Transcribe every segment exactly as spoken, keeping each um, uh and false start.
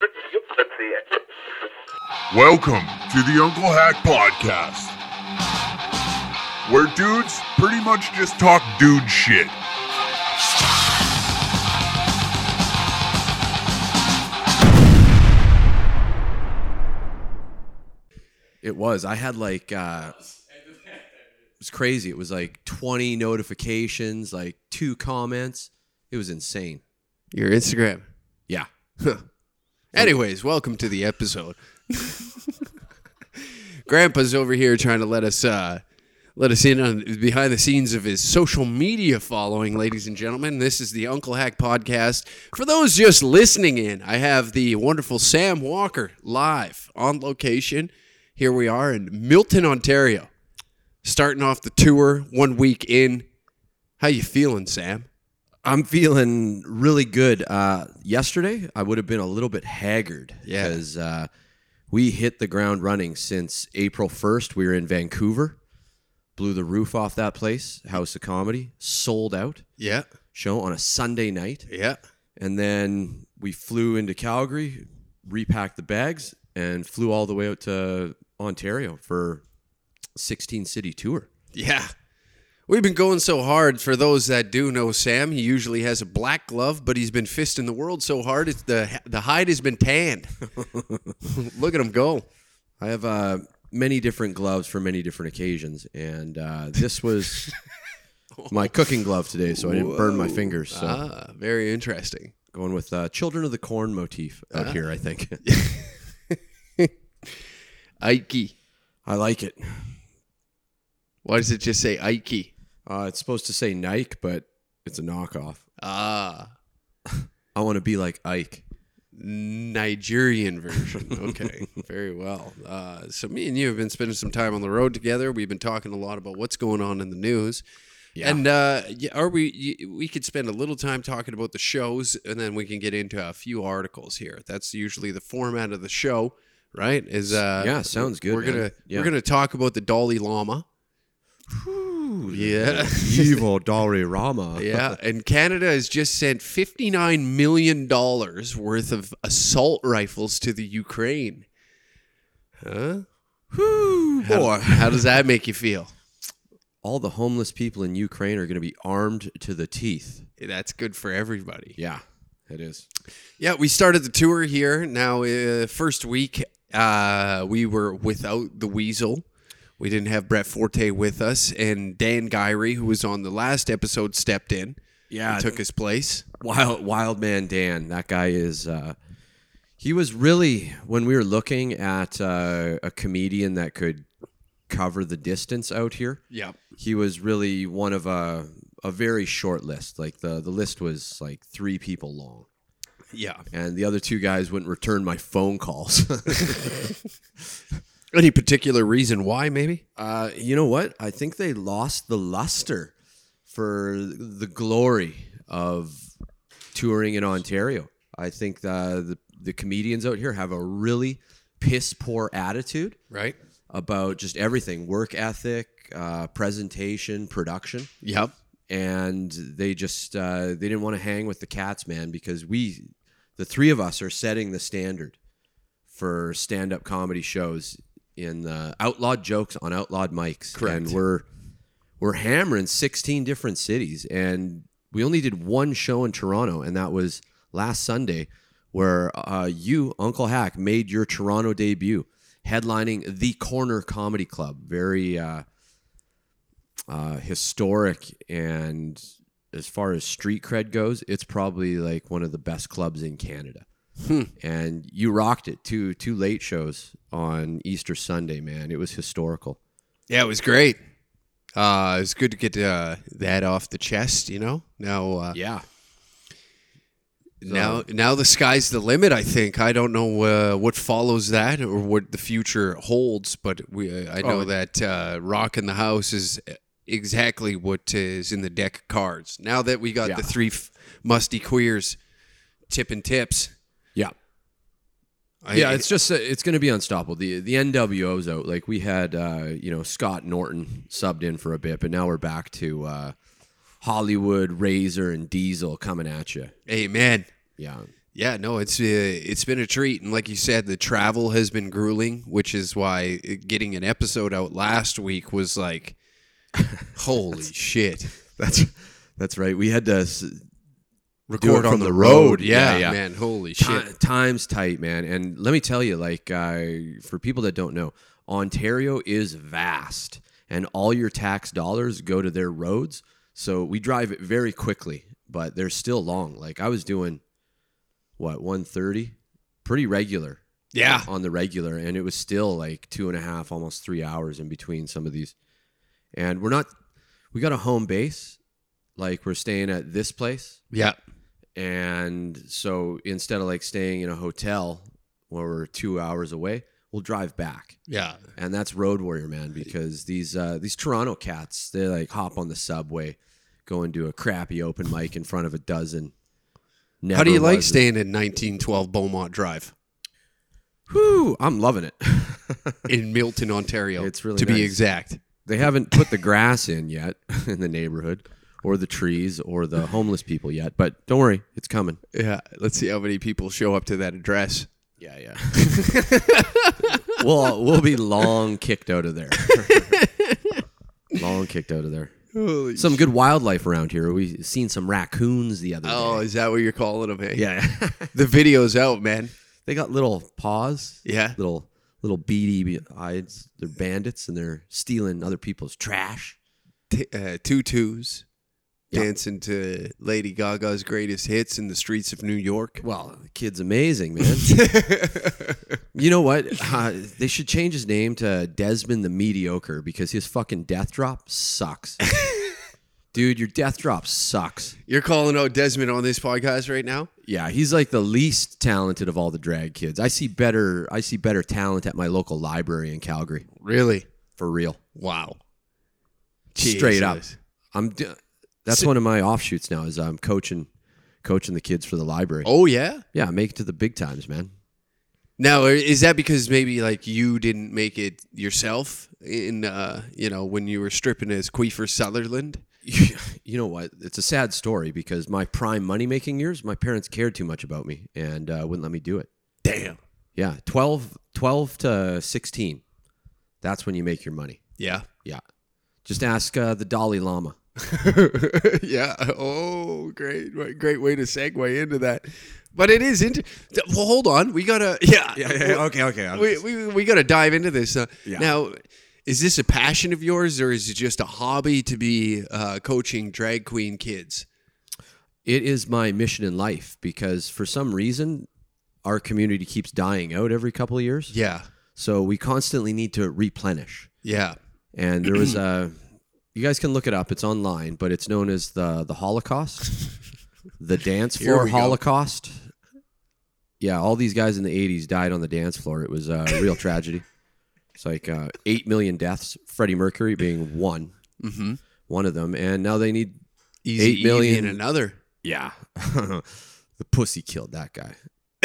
Welcome to the Uncle Hack Podcast, where dudes pretty much just talk dude shit. It was. I had like, uh, it was crazy. It was like twenty notifications, like two comments. It was insane. Your Instagram. Yeah. Anyways, welcome to the episode. Grandpa's over here trying to let us uh, let us in on behind the scenes of his social media following, ladies and gentlemen. This is the Uncle Hack Podcast. For those just listening in, I have the wonderful Sam Walker live on location. Here we are in Milton, Ontario, starting off the tour one week in. How you feeling, Sam? I'm feeling really good. Uh, yesterday, I would have been a little bit haggard Yeah. because uh, we hit the ground running since April first. We were in Vancouver, blew the roof off that place, House of Comedy, sold out Yeah. show on a Sunday night. Yeah. And then we flew into Calgary, repacked the bags, and flew all the way out to Ontario for sixteen city tour. Yeah. We've been going so hard. For those that do know Sam, he usually has a black glove, but he's been fisting the world so hard, it's the the hide has been tanned. Look at him go. I have uh, many different gloves for many different occasions, and uh, this was my cooking glove today, so I didn't burn my fingers. So Ah, very interesting. going with uh, Children of the Corn motif out Ah. here, I think. Ike. I like it. Why does it just say Ike? Uh, it's supposed to say Nike, but it's a knockoff. Ah, I want to be like Ike. Nigerian version. Okay, very well. Uh, so me and you have been spending some time on the road together. We've been talking a lot about what's going on in the news. Yeah. And uh, yeah, are we? y- We could spend a little time talking about the shows, and then we can get into a few articles here. That's usually the format of the show, right? Is uh, Yeah, sounds good, We're man. gonna Yeah. we're gonna talk about the Dalai Lama. Yeah. Evil Dalai Lama. Yeah, and Canada has just sent fifty-nine million dollars worth of assault rifles to the Ukraine. Huh? Whew, How, boy. how does that make you feel? All the homeless people in Ukraine are going to be armed to the teeth. That's good for everybody. Yeah, it is. Yeah, we started the tour here. Now, uh, first week, uh, we were without the Weasel. We didn't have Brett Forte with us, and Dan Gyrie, who was on the last episode, stepped in. Yeah, and took his place. Wild, Wild Man Dan. That guy is. Uh, he was really, when we were looking at uh, a comedian that could cover the distance out here. Yeah. He was really one of a a very short list. Like the the list was like three people long, Yeah. and the other two guys wouldn't return my phone calls. Any particular reason why, maybe? Uh, you know what? I think they lost the luster for the glory of touring in Ontario. I think the the, the comedians out here have a really piss poor attitude Right. about just everything: work ethic, uh, presentation, production, Yep. and they just uh, they didn't want to hang with the cats, man, because we, the three of us, are setting the standard for stand-up comedy shows in the outlawed jokes on outlawed mics. Correct. And we're we're hammering sixteen different cities, and we only did one show in Toronto, and that was last Sunday, where uh, you, Uncle Hack, made your Toronto debut, headlining the Corner Comedy Club. Very uh, uh, historic, and as far as street cred goes, it's probably like one of the best clubs in Canada. Hmm. And you rocked it. Two two late shows on Easter Sunday, man. It was historical. Yeah, it was great. Uh, it was good to get uh, that off the chest, you know? Now, uh, Yeah. now, now the sky's the limit, I think. I don't know uh, what follows that or what the future holds, but we, uh, I know Oh. that uh, Rockin' the House is exactly what is in the deck of cards. Now that we got Yeah. the three f- musty queers tipping tips. Yeah. I, yeah, it's just uh, it's going to be unstoppable. The the N W O's out. Like we had, uh, you know, Scott Norton subbed in for a bit, but now we're back to uh, Hollywood, Razor, and Diesel coming at you. Amen. Yeah, Yeah, no, it's uh, it's been a treat, and like you said, the travel has been grueling, which is why getting an episode out last week was like, holy shit. That's that's right. We had to s- Record do it on the road. Yeah, yeah, man, holy Ti- shit. time's tight, man. And let me tell you, like, uh, for people that don't know, Ontario is vast, and all your tax dollars go to their roads. So we drive it very quickly, but they're still long. Like, I was doing, what, one thirty? Pretty regular. Yeah. On the regular, and it was still like two and a half, almost three hours in between some of these. And we're not, we got a home base. Like, we're staying at this place. Yeah. And so instead of like staying in a hotel where we're two hours away, we'll drive back. Yeah. And that's road warrior, man, because these uh, these Toronto cats, they like hop on the subway, go and do a crappy open mic in front of a dozen. How do you like was- staying at nineteen twelve Beaumont Drive Whew, I'm loving it. in Milton, Ontario? It's really to be nice. exact. They haven't put the grass in yet in the neighborhood, or the trees, or the homeless people yet. But don't worry, it's coming. Yeah. Let's see how many people show up to that address. Yeah, yeah. we'll we'll be long kicked out of there. Long kicked out of there. Holy Some good wildlife around here. We seen some raccoons the other Oh, day. is that what you're calling them? Hey? Yeah. The video's out, man. They got little paws. Yeah. Little little beady eyes. They're bandits and they're stealing other people's trash. T- uh, tutus. Yeah. Dancing to Lady Gaga's greatest hits in the streets of New York. Well, the kid's amazing, man. You know what? Uh, they should change his name to Desmond the Mediocre because his fucking death drop sucks. Dude, your death drop sucks. You're calling out Desmond on this podcast right now? Yeah, he's like the least talented of all the drag kids. I see better I see better talent at my local library in Calgary. Really? For real. Wow. Straight up. Jesus. I'm d- That's So- one of my offshoots now is I'm coaching coaching the kids for the library. Oh, yeah? Yeah, make it to the big times, man. Now, is that because maybe like you didn't make it yourself in, uh, you know, when you were stripping as Queefer Sutherland? You know what? It's a sad story because my prime money making years, my parents cared too much about me and uh, wouldn't let me do it. Damn. Yeah, twelve, twelve to sixteen. That's when you make your money. Yeah. Yeah. Just ask uh, the Dalai Lama. Yeah. Oh, great. Great way to segue into that. But it is inter- Well, hold on. We got to Yeah. Okay, okay. We we, we got to dive into this. Uh, Yeah. Now, is this a passion of yours or is it just a hobby to be uh, coaching drag queen kids? It is my mission in life because for some reason our community keeps dying out every couple of years. Yeah. So we constantly need to replenish. Yeah. And there was a, you guys can look it up. It's online, but it's known as the the Holocaust, the dance Here floor we go. Holocaust. Yeah, all these guys in the eighties died on the dance floor. It was a real tragedy. It's like uh, eight million deaths. Freddie Mercury being one, Mm-hmm. one of them, and now they need Easy eight million. and another. Yeah, the pussy killed that guy.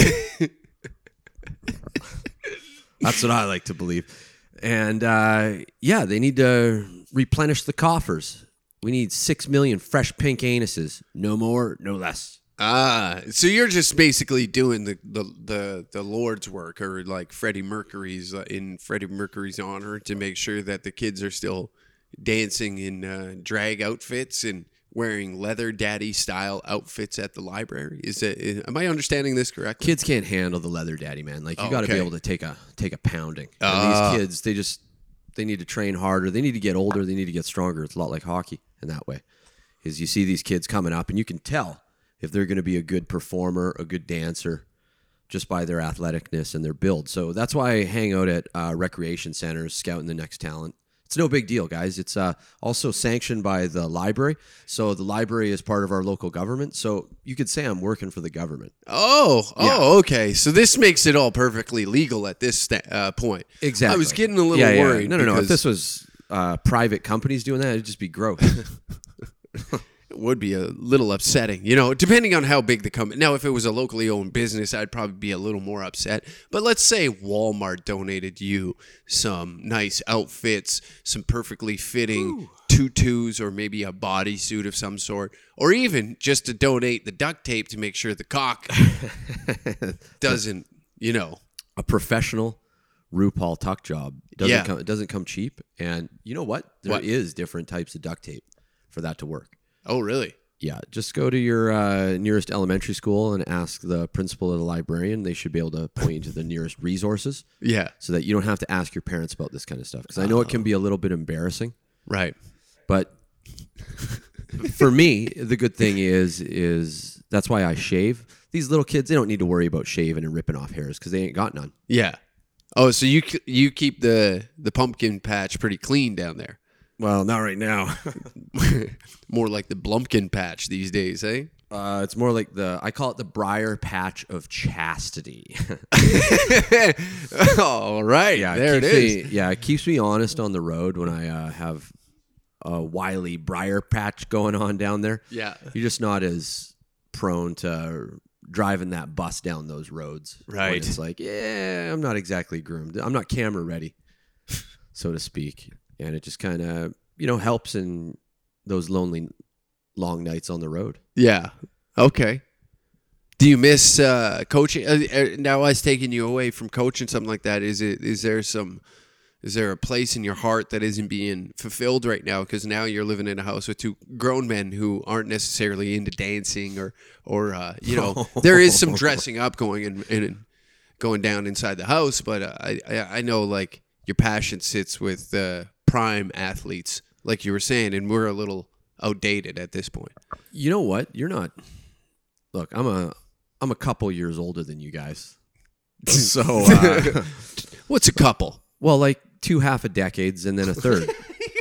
That's what I like to believe. And uh, yeah, they need to replenish the coffers. We need six million fresh pink anuses. No more, no less. Ah, so you're just basically doing the, the, the, the Lord's work, or like Freddie Mercury's uh, in Freddie Mercury's honor, to make sure that the kids are still dancing in uh, drag outfits and wearing leather daddy style outfits at the library. Is it? Is, am I understanding this correctly? Kids can't handle the leather daddy, man. Like you Oh, got to okay. be able to take a take a pounding. Ah. And these kids, they just they need to train harder. They need to get older. They need to get stronger. It's a lot like hockey in that way. Is you see these kids coming up, and you can tell if they're going to be a good performer, a good dancer, just by their athleticness and their build. So that's why I hang out at uh, recreation centers, scouting the next talent. It's no big deal, guys. It's uh, also sanctioned by the library. So the library is part of our local government. So you could say I'm working for the government. Oh, oh, Yeah. okay. So this makes it all perfectly legal at this sta- uh, point. Exactly. I was getting a little Yeah, yeah. worried. No, no, no. If because- this was uh, private companies doing that, it'd just be gross. would be a little upsetting, you know, depending on how big the company. Now, if it was a locally owned business, I'd probably be a little more upset. But let's say Walmart donated you some nice outfits, some perfectly fitting Ooh. tutus, or maybe a bodysuit of some sort, or even just to donate the duct tape to make sure the cock doesn't, you know. A professional RuPaul tuck job doesn't Yeah. come, it doesn't come cheap. And you know what? There What? is different types of duct tape for that to work. Oh, really? Yeah, just go to your uh, nearest elementary school and ask the principal or the librarian. They should be able to point you to the nearest resources Yeah. so that you don't have to ask your parents about this kind of stuff. Because I know it can be a little bit embarrassing. Right. But for me, the good thing is, is that's why I shave. These little kids, they don't need to worry about shaving and ripping off hairs because they ain't got none. Yeah. Oh, so you you keep the, the pumpkin patch pretty clean down there. Well, not right now. More like the Blumpkin patch these days, eh? Uh, it's more like the, I call it the Briar Patch of Chastity. All right. Yeah, there it keeps is. Me, yeah, it keeps me honest on the road when I uh, have a wily briar patch going on down there. Yeah. You're just not as prone to driving that bus down those roads. when Right. It's like, yeah, I'm not exactly groomed. I'm not camera ready, so to speak. And it just kind of, you know, helps in those lonely, long nights on the road. Yeah. Okay. Do you miss uh, coaching? Uh, uh, now, I was taking you away from coaching, something like that. Is it? Is there some? Is there a place in your heart that isn't being fulfilled right now? Because now you're living in a house with two grown men who aren't necessarily into dancing, or, or uh, you know, there is some dressing up going in, in going down inside the house. But uh, I, I, I know like your passion sits with uh, prime athletes, like you were saying, and we're a little outdated at this point. You know what? You're not. Look, I'm a, I'm a couple years older than you guys. So, uh, what's a couple? Well, like two half a decades and then a third.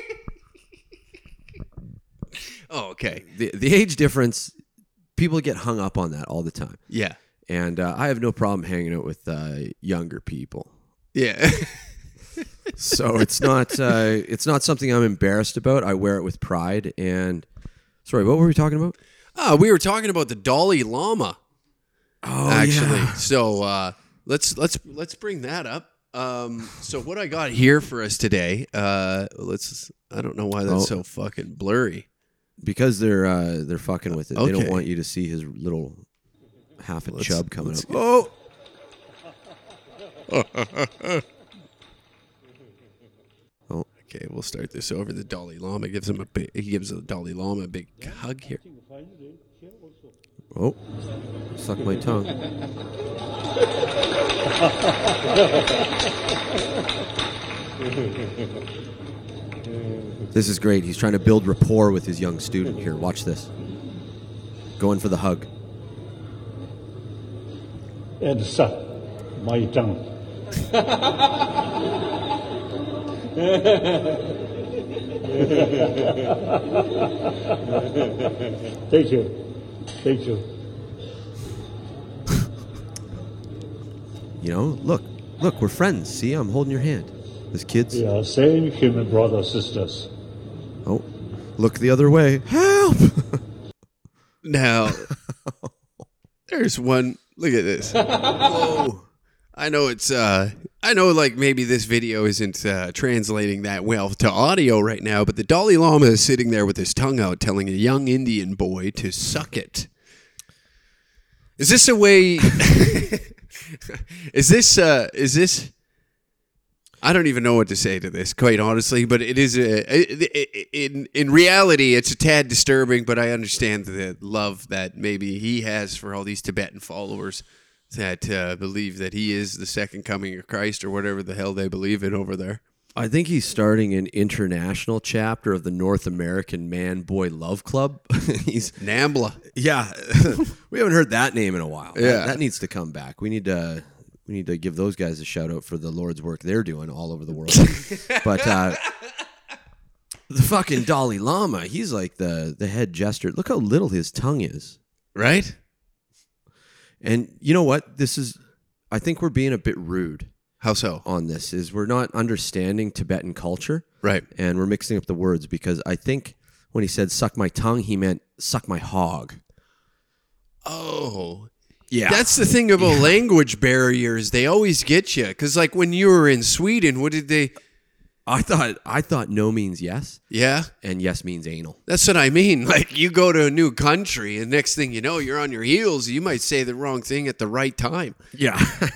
Oh, okay. The the age difference, people get hung up on that all the time. Yeah. And uh, I have no problem hanging out with uh, younger people. Yeah. So it's not uh, it's not something I'm embarrassed about. I wear it with pride. And sorry, what were we talking about? Ah, we were talking about the Dalai Lama. Oh, actually. yeah. So uh, let's let's let's bring that up. Um, so what I got here for us today, uh, let's. I don't know why that's Oh. so fucking blurry. Because they're uh, they're fucking with it. They Okay. don't want you to see his little half a Let's- chub coming let's up. get- Oh. Oh. Okay, we'll start this over. The Dalai Lama gives him a big. He gives the Dalai Lama a big hug here. Oh. Suck my tongue. This is great. He's trying to build rapport with his young student here. Watch this. Going for the hug. and suck my tongue. Thank you. Thank you. You know, look, look, we're friends. See, I'm holding your hand. This kid's. We are same human brothers, sisters. Oh, look the other way. Help! Now, there's one. Look at this. Whoa. I know it's, uh, I know like maybe this video isn't uh, translating that well to audio right now, but the Dalai Lama is sitting there with his tongue out telling a young Indian boy to suck it. Is this a way, is this, uh, is this, I don't even know what to say to this, quite honestly, but it is, a, in, in reality, it's a tad disturbing, but I understand the love that maybe he has for all these Tibetan followers that uh, believe that he is the second coming of Christ or whatever the hell they believe in over there. I think he's starting an international chapter of the North American Man Boy Love Club. He's Nambla. yeah, we haven't heard that name in a while. That- Yeah. that, needs to come back. We need to we need to give those guys a shout out for the Lord's work they're doing all over the world. But uh, the fucking Dalai Lama, he's like the the head jester. Look how little his tongue is. Right? And you know what? This is, I think we're being a bit rude How so? on this. Is we're not understanding Tibetan culture. Right. And we're mixing up the words because I think when he said suck my tongue, he meant suck my hog. Oh, Yeah. that's the thing about language barriers. They always get you. Because like when you were in Sweden, what did they... I thought I thought no means yes, Yeah, and yes means anal. that's what I mean. Like you go to a new country and next thing you know, you're on your heels. You might say the wrong thing at the right time. Yeah.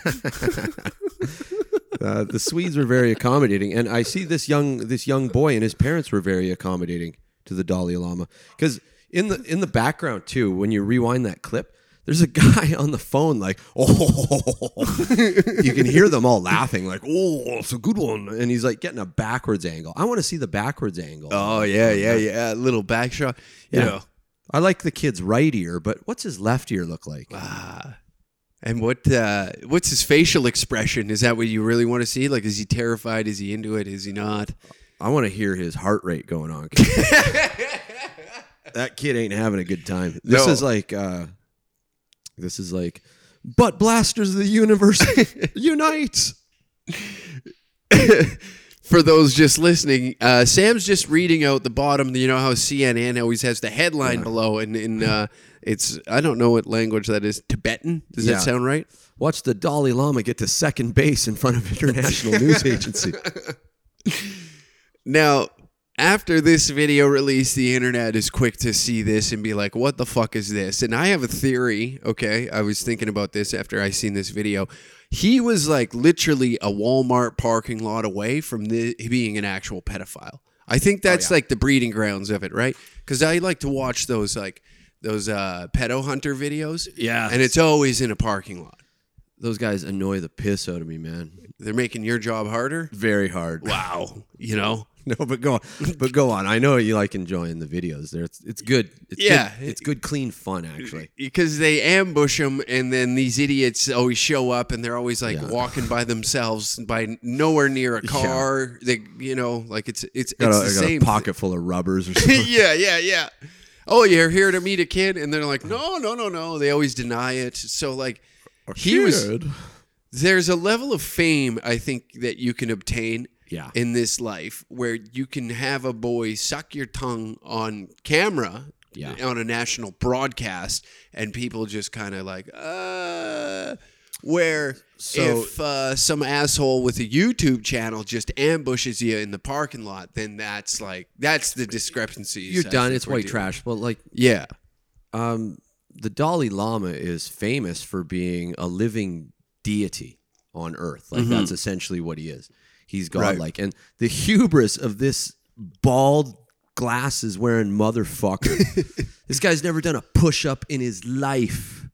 uh, the Swedes were very accommodating, and I see this young this young boy and his parents were very accommodating to the Dalai Lama, because in the in the background too, when you rewind that clip, there's a guy on the phone like, oh, you can hear them all laughing like, oh, it's a good one, and he's like getting a backwards angle. I want to see the backwards angle. Oh yeah, yeah, yeah. Little back shot. You Yeah. know. I like the kid's right ear, but what's his left ear look like? And what uh, what's his facial expression? Is that what you really want to see? Like, is he terrified? Is he into it? Is he not? I want to hear his heart rate going on. That kid ain't having a good time. This No. is like, uh, this is like, butt blasters of the universe unite. For those just listening, uh, Sam's just reading out the bottom. You know how C N N always has the headline Yeah. below, and in uh, it's I don't know what language that is. Tibetan? Does Yeah. that sound right? Watch the Dalai Lama get to second base in front of International News Agency. Now, after this video release, the internet is quick to see this and be like, what the fuck is this? And I have a theory, okay? I was thinking about this after I seen this video. He was like literally a Walmart parking lot away from the, being an actual pedophile. I think that's yeah. like the breeding grounds of it, right? Because I like to watch those like those uh, pedo hunter videos. Yeah. And it's always in a parking lot. Those guys annoy the piss out of me, man. They're making your job harder. Very hard. Wow. You know? No, but go on. But go on. I know you like enjoying the videos there. It's, it's good. It's Yeah. Good. It's good, clean fun, actually. Because they ambush them, and then these idiots always show up, and they're always like Yeah. walking by themselves, by nowhere near a car. They, you know, like it's it's Got, it's a, the I got same. a pocket full of rubbers or something. yeah, yeah, yeah. Oh, you're here to meet a kid, and they're like, no, no, no, no. They always deny it. So like, he was. Kid. There's a level of fame I think that you can obtain. Yeah. In this life, where you can have a boy suck your tongue on camera, Yeah. on a national broadcast, and people just kind of like, uh, where So- if uh, some asshole with a YouTube channel just ambushes you in the parking lot, then that's like, that's the discrepancies. You're I done. think It's we're white dealing trash. But like, with. Yeah. um, the Dalai Lama is famous for being a living deity on Earth. Like that's essentially what he is. He's godlike, and the hubris of this bald, glasses wearing motherfucker. This guy's never done a push up in his life,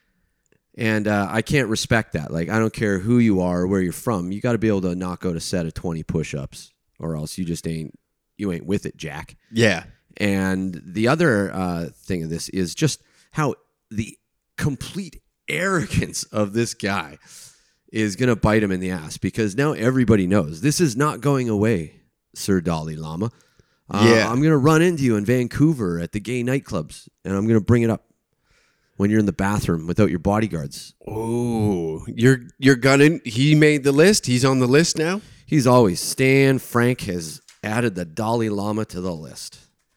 and uh, I can't respect that. Like I don't care who you are or where you're from. You got to be able to knock out a set of twenty push ups, or else you just ain't you ain't with it, Jack. Yeah. And the other uh, thing of this is just how the complete arrogance of this guy is going to bite him in the ass, because now everybody knows this is not going away, Sir Dalai Lama. Uh, Yeah. I'm going to run into you in Vancouver at the gay nightclubs, and I'm going to bring it up when you're in the bathroom without your bodyguards. Oh, you're you're gunning. He made the list. He's on the list now. He's always, Stan Frank has added the Dalai Lama to the list.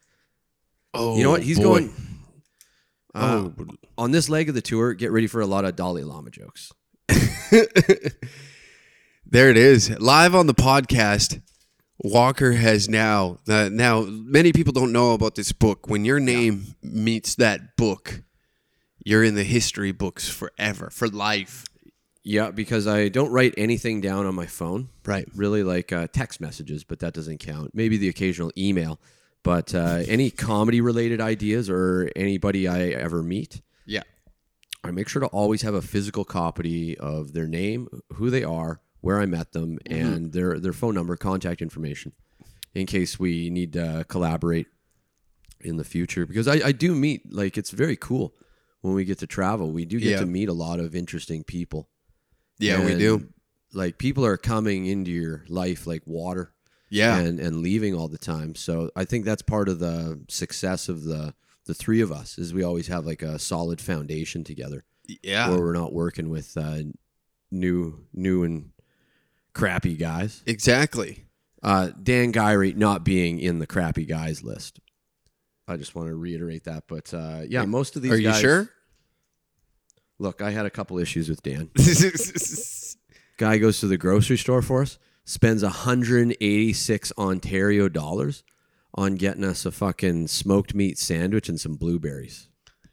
Oh, You know what? He's boy. going... Uh, Oh. on this leg of the tour, get ready for a lot of Dalai Lama jokes. There it is, live on the podcast. Walker has now uh, now many people don't know about this book. When your name meets that book, you're in the history books forever, for life. Yeah, because I don't write anything down on my phone. Right. Really like uh, text messages, but that doesn't count. Maybe the occasional email. But uh, any comedy-related ideas or anybody I ever meet, Yeah. I make sure to always have a physical copy of their name, who they are, where I met them, and their their phone number, contact information, in case we need to collaborate in the future. Because I, I do meet, like, it's very cool when we get to travel. We do get Yeah. to meet a lot of interesting people. Yeah, we And, do. Like, people are coming into your life like water. Yeah. and, and leaving all the time. So I think that's part of the success of the the three of us, is we always have like a solid foundation together, Yeah. where we're not working with uh, new new and crappy guys. Exactly. Uh, Dan Gyrie not being in the crappy guys list. I just want to reiterate that. But uh, yeah, most of these Are you guys, sure? Look, I had a couple issues with Dan. Guy goes to the grocery store for us, spends one hundred eighty-six Ontario dollars on getting us a fucking smoked meat sandwich and some blueberries.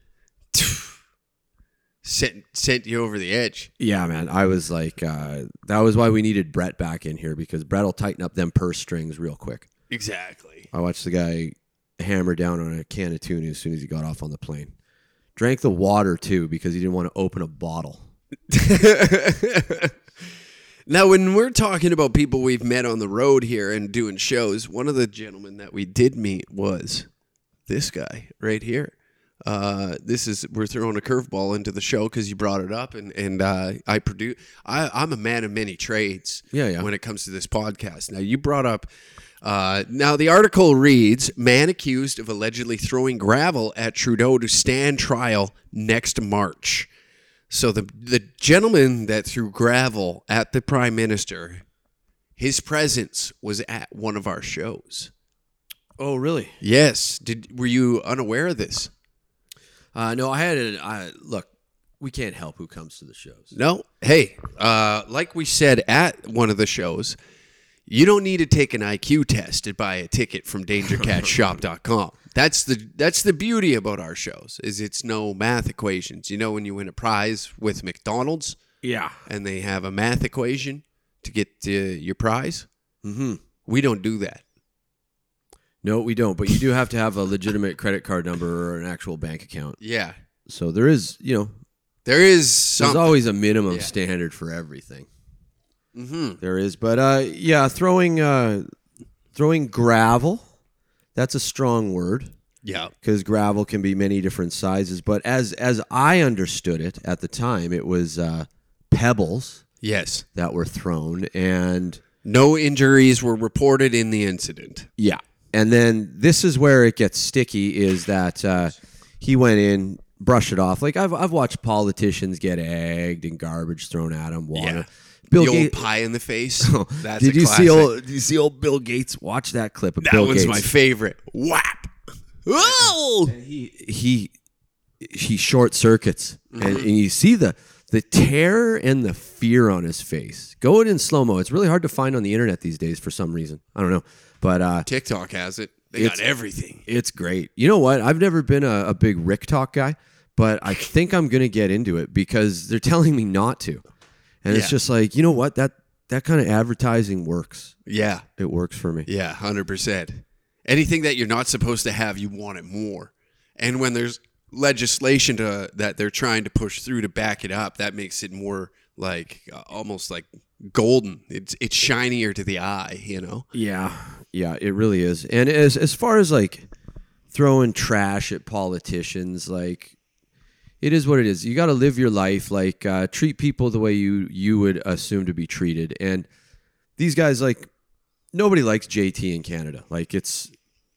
sent sent you over the edge. Yeah, man. I was like, uh, that was why we needed Brett back in here, because Brett will tighten up them purse strings real quick. Exactly. I watched the guy hammer down on a can of tuna as soon as he got off on the plane. Drank the water too because he didn't want to open a bottle. Now, when we're talking about people we've met on the road here and doing shows, one of the gentlemen that we did meet was this guy right here. Uh, this is we're throwing a curveball into the show because you brought it up, and and uh, I produce. I, I'm a man of many trades. Yeah, yeah. When it comes to this podcast, now you brought up. Uh, now the article reads: Man accused of allegedly throwing gravel at Trudeau to stand trial next March. So the the gentleman that threw gravel at the Prime Minister, his presence was at one of our shows. Oh, really? Yes. Did were you unaware of this? Uh, no, I had a I, look. We can't help who comes to the shows. No. Hey, uh, like we said at one of the shows, you don't need to take an I Q test to buy a ticket from danger cat shop dot com. That's the that's the beauty about our shows, is it's no math equations. You know, when you win a prize with McDonald's, Yeah. and they have a math equation to get uh, your prize, Mm-hmm. we don't do that. No, we don't. But you do have to have a legitimate credit card number or an actual bank account. Yeah, So there is, you know, there is there's something. always a minimum Yeah. standard for everything. Mm-hmm. There is, but uh, yeah, throwing uh, throwing gravel. That's a strong word Yeah. because gravel can be many different sizes. But as as I understood it at the time, it was uh, pebbles Yes. that were thrown, and No injuries were reported in the incident. yeah, and then this is where it gets sticky. Is that uh, he went in, brushed it off. Like I've I've watched politicians get egged and garbage thrown at them, water. Yeah. Bill the old Gates. pie in the face. That's Did a you classic. see old? Did you see old Bill Gates? Watch that clip of That Bill one's Gates. my favorite. Whap. Oh! he he he short circuits, Mm-hmm. and, and you see the the terror and the fear on his face. Go it in slow mo. It's really hard to find on the internet these days for some reason. I don't know, but uh, TikTok has it. They It's- got everything. it's great. You know what? I've never been a, a big Rick Talk guy, but I think I'm gonna get into it because they're telling me not to, and it's Yeah. just like, you know what, that that kind of advertising works. Yeah. It works for me. Yeah, one hundred percent. Anything that you're not supposed to have, you want it more. And when there's legislation to, that they're trying to push through to back it up, that makes it more like uh, almost like golden. It's it's shinier to the eye, you know? Yeah, yeah, it really is. And as as far as like throwing trash at politicians, like it is what it is. You got to live your life, like uh, treat people the way you you would assume to be treated. And these guys, like, nobody likes J T in Canada. Like, it's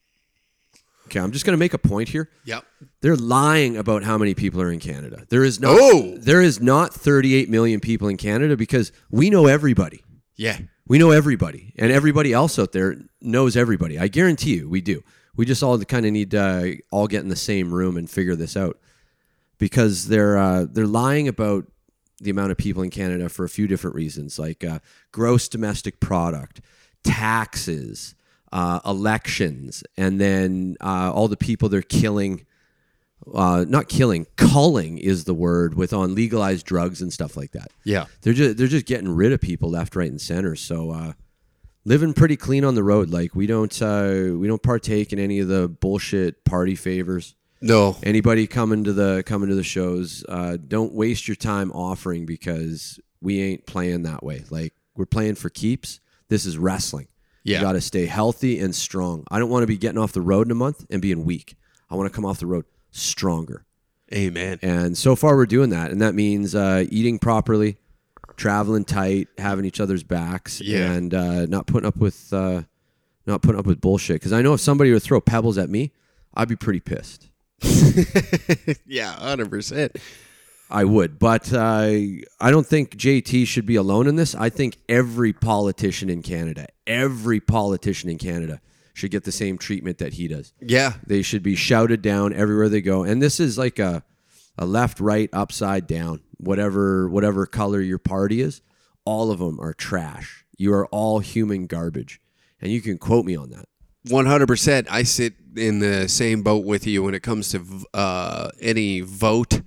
okay. I'm just gonna make a point here. Yep. They're lying about how many people are in Canada. There is not. Oh! There is not thirty-eight million people in Canada because we know everybody. Yeah. We know everybody, and everybody else out there knows everybody. I guarantee you, we do. We just all kind of need to uh, all get in the same room and figure this out, because they're uh, they're lying about the amount of people in Canada for a few different reasons, like uh, gross domestic product, taxes, uh, elections, and then uh, all the people they're killing. Uh, not killing, culling is the word, with on legalized drugs and stuff like that. Yeah. They're just they're just getting rid of people left, right, and center. So uh, living pretty clean on the road. Like we don't uh, we don't partake in any of the bullshit party favors. No. Anybody coming to the coming to the shows, uh, don't waste your time offering, because we ain't playing that way. Like, we're playing for keeps. This is wrestling. Yeah. You got to stay healthy and strong. I don't want to be getting off the road in a month and being weak. I want to come off the road stronger. Amen. And so far we're doing that. And that means uh, eating properly, traveling tight, having each other's backs, Yeah. and uh, not putting up with uh, not putting up with bullshit. Because I know if somebody would throw pebbles at me, I'd be pretty pissed. Yeah, one hundred percent. I would. But uh, I don't think J T should be alone in this. I think every politician in Canada, every politician in Canada should get the same treatment that he does. Yeah. They should be shouted down everywhere they go. And this is like a, a left, right, upside down, whatever whatever color your party is. All of them are trash. You are all human garbage. And you can quote me on that. one hundred percent. I sit in the same boat with you when it comes to uh, any vote,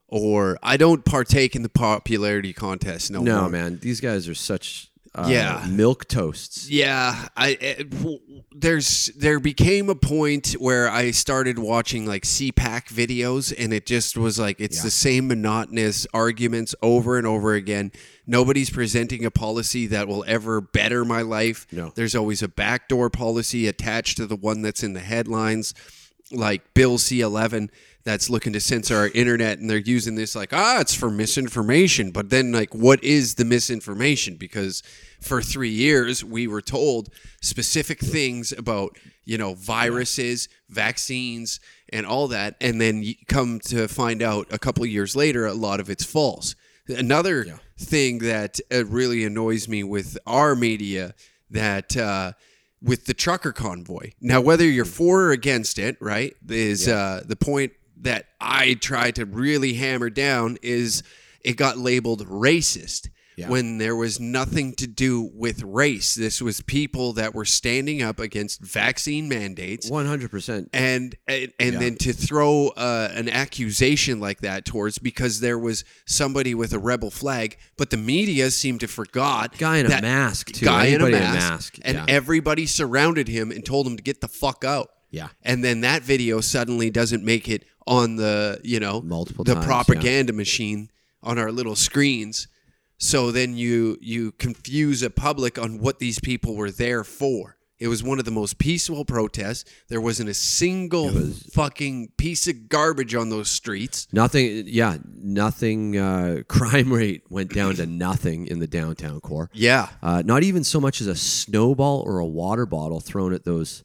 or I don't partake in the popularity contest no, No, more. man. These guys are such uh, Yeah. milk toasts. Yeah, I it, there's there became a point where I started watching like C PAC videos, and it just was like it's Yeah. the same monotonous arguments over and over again. Nobody's presenting a policy that will ever better my life. No. There's always a backdoor policy attached to the one that's in the headlines, like Bill C eleven that's looking to censor our internet, and they're using this like, ah, it's for misinformation. But then, like, what is the misinformation? Because for three years, we were told specific things about, you know, viruses, vaccines, and all that. And then you come to find out a couple of years later, a lot of it's false. Another Yeah. thing that uh, really annoys me with our media that uh, with the trucker convoy. Now, whether you're for or against it, right, is Yeah. uh, the point that I try to really hammer down is it got labeled racist. Yeah. When there was nothing to do with race. This was people that were standing up against vaccine mandates. one hundred percent. And and, and Yeah. then to throw uh, an accusation like that towards because there was somebody with a rebel flag, but the media seemed to forgot Guy in a that mask, too. Guy in a Anybody mask, in a mask. and Yeah. everybody surrounded him and told him to get the fuck out. Yeah. And then that video suddenly doesn't make it on the you know Multiple the times, propaganda machine on our little screens. So then you you confuse a public on what these people were there for. It was one of the most peaceful protests. There wasn't a single fucking piece of garbage on those streets. Nothing, yeah, nothing. Uh, crime rate went down to nothing in the downtown core. Yeah. Uh, not even so much as a snowball or a water bottle thrown at those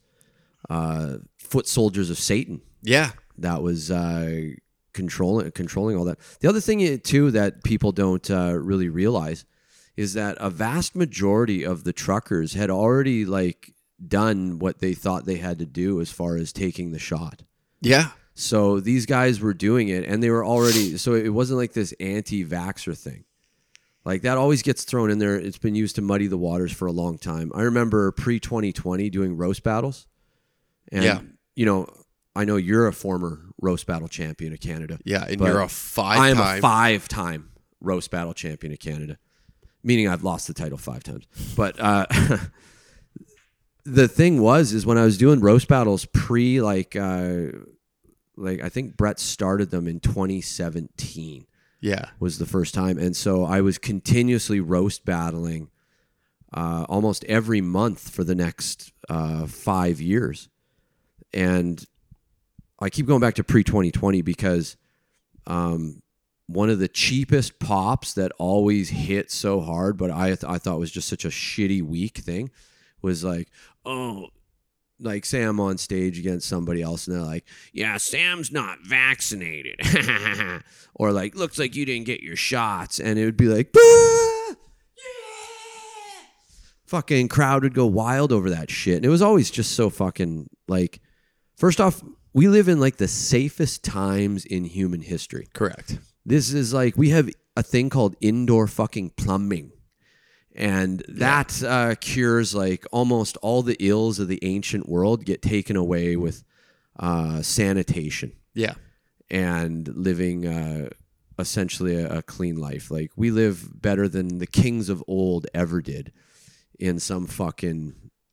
uh, foot soldiers of Satan. Yeah. That was uh, controlling controlling all that. The other thing, uh, too, that people don't uh, really realize is that a vast majority of the truckers had already like done what they thought they had to do as far as taking the shot. Yeah. So these guys were doing it, and they were already. So it wasn't like this anti-vaxxer thing. Like that always gets thrown in there. It's been used to muddy the waters for a long time. I remember pre twenty twenty doing roast battles, and Yeah. you know, I know you're a former roast battle champion of Canada. Yeah. And but you're a five I am time. a five-time roast battle champion of Canada, meaning I've lost the title five times. But uh, the thing was, is when I was doing roast battles pre, like, uh, like I think Brett started them in twenty seventeen. Yeah. Was the first time, and so I was continuously roast battling uh, almost every month for the next uh, five years, and I keep going back to pre twenty twenty because um, one of the cheapest pops that always hit so hard, but I th- I thought was just such a shitty weak thing, was like, oh, like say I'm on stage against somebody else and they're like, yeah, Sam's not vaccinated, or like, looks like you didn't get your shots, and it would be like, ah! Yeah! Fucking crowd would go wild over that shit, and it was always just so fucking like, first off, we live in like the safest times in human history. Correct. This is like, we have a thing called indoor fucking plumbing. And that uh, cures like almost all the ills of the ancient world get taken away with uh, sanitation Yeah. and living uh, essentially a, a clean life. Like we live better than the kings of old ever did in some fucking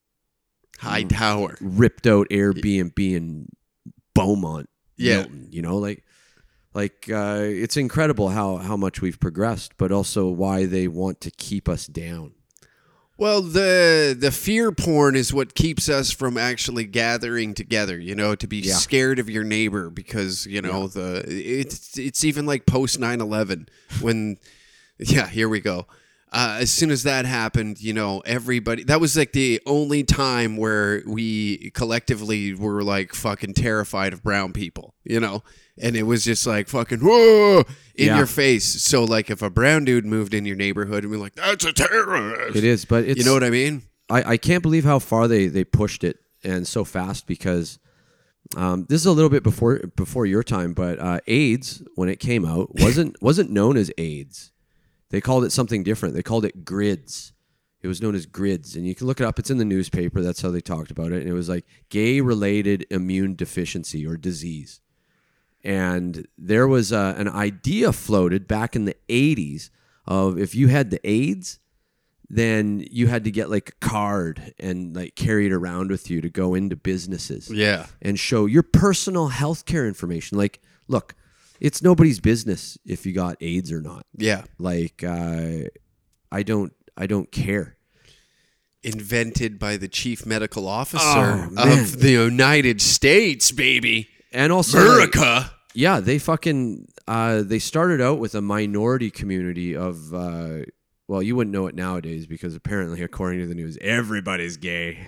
High tower. ripped out Airbnb in Beaumont, Yeah. Milton, you know, like, like uh, it's incredible how, how much we've progressed, but also why they want to keep us down. Well, the the fear porn is what keeps us from actually gathering together, you know, to be Yeah. scared of your neighbor because, you know, the it's it's even like post nine eleven when yeah, here we go. Uh, as soon as that happened, you know, everybody, that was like the only time where we collectively were like fucking terrified of brown people, you know, and it was just like fucking, whoa, in Yeah. your face. So like if a brown dude moved in your neighborhood and we're like, that's a terrorist. It is, but it's, You know what I mean? I, I can't believe how far they, they pushed it and so fast because um, this is a little bit before before your time, but uh, AIDS, when it came out, wasn't wasn't known as AIDS. They called it something different. They called it GRIDS. It was known as GRIDS, and you can look it up. It's in the newspaper. That's how they talked about it. And it was like gay-related immune deficiency or disease. And there was uh, an idea floated back in the eighties of if you had the AIDS, then you had to get like a card and like carry it around with you to go into businesses. Yeah. And show your personal healthcare information. Like, look, it's nobody's business if you got AIDS or not. Yeah. Like, uh, I don't, I don't care. Invented by the chief medical officer Oh, man. of the United States, baby. And also, America. like, yeah, they fucking, uh, they started out with a minority community of, uh, well, you wouldn't know it nowadays because apparently, according to the news, everybody's gay.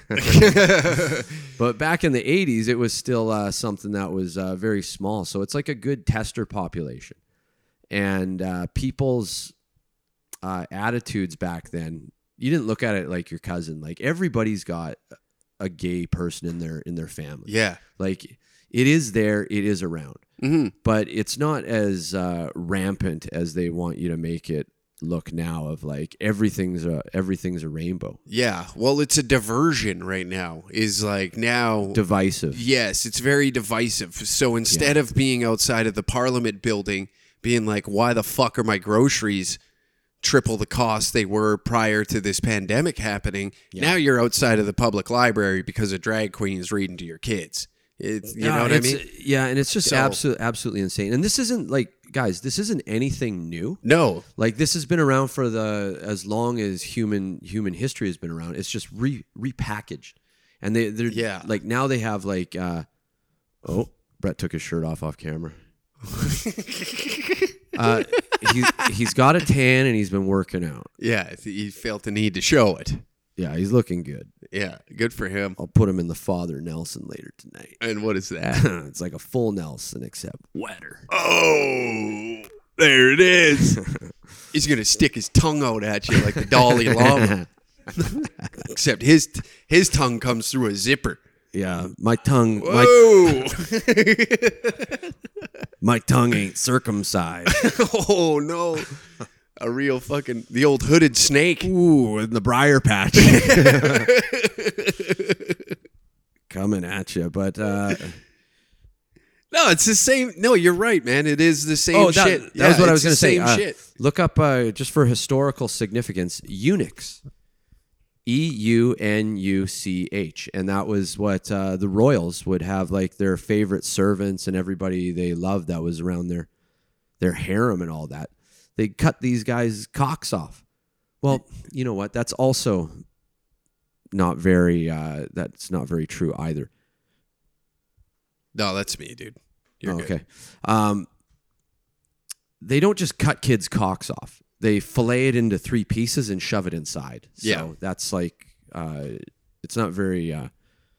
But back in the eighties, it was still uh, something that was uh, very small. So it's like a good tester population. And uh, people's uh, attitudes back then, you didn't look at it like your cousin. Like everybody's got a gay person in their in their family. Yeah. Like it is there, it is around. Mm-hmm. But it's not as uh, rampant as they want you to make it look now of like everything's a everything's a rainbow. Yeah. Well, it's a diversion right now. Is like now Divisive. Yes, it's very divisive. So instead Yeah. of being outside of the Parliament building, being like, why the fuck are my groceries triple the cost they were prior to this pandemic happening? Yeah. Now you're outside of the public library because a drag queen is reading to your kids. It's, you know what I it's- mean? Yeah, and it's just So- absolutely absolutely insane. And this isn't like, guys, this isn't anything new. No. Like this has been around for the as long as human human history has been around. It's just re repackaged, and they they're Yeah. like now they have like uh, oh, Brett took his shirt off off camera. uh, he's he's got a tan and he's been working out. Yeah, he felt the need to show it. Yeah, he's looking good. Yeah, good for him. I'll put him in the Father Nelson later tonight. And what is that? It's like a full Nelson except wetter. Oh, there it is. He's going to stick his tongue out at you like the Dalai Lama. Except his his tongue comes through a zipper. Yeah, my tongue, my, Whoa. my tongue ain't circumcised. Oh, no. A real fucking, the old hooded snake. Ooh, in the briar patch. Coming at you, but uh, No, it's the same. No, you're right, man. It is the same oh, that, shit. that Yeah, was what I it's was going to the say. same Uh, shit. Look up uh, just for historical significance, eunuchs, E U N U C H, and that was what uh, the royals would have like their favorite servants and everybody they loved that was around their their harem and all that. They cut these guys' cocks off. Well, you know what? That's also not very. Uh, that's not very true either. No, that's me, dude. You're Oh, good. okay. Um, they don't just cut kids' cocks off. They fillet it into three pieces and shove it inside. So Yeah. that's like, uh, it's not very uh,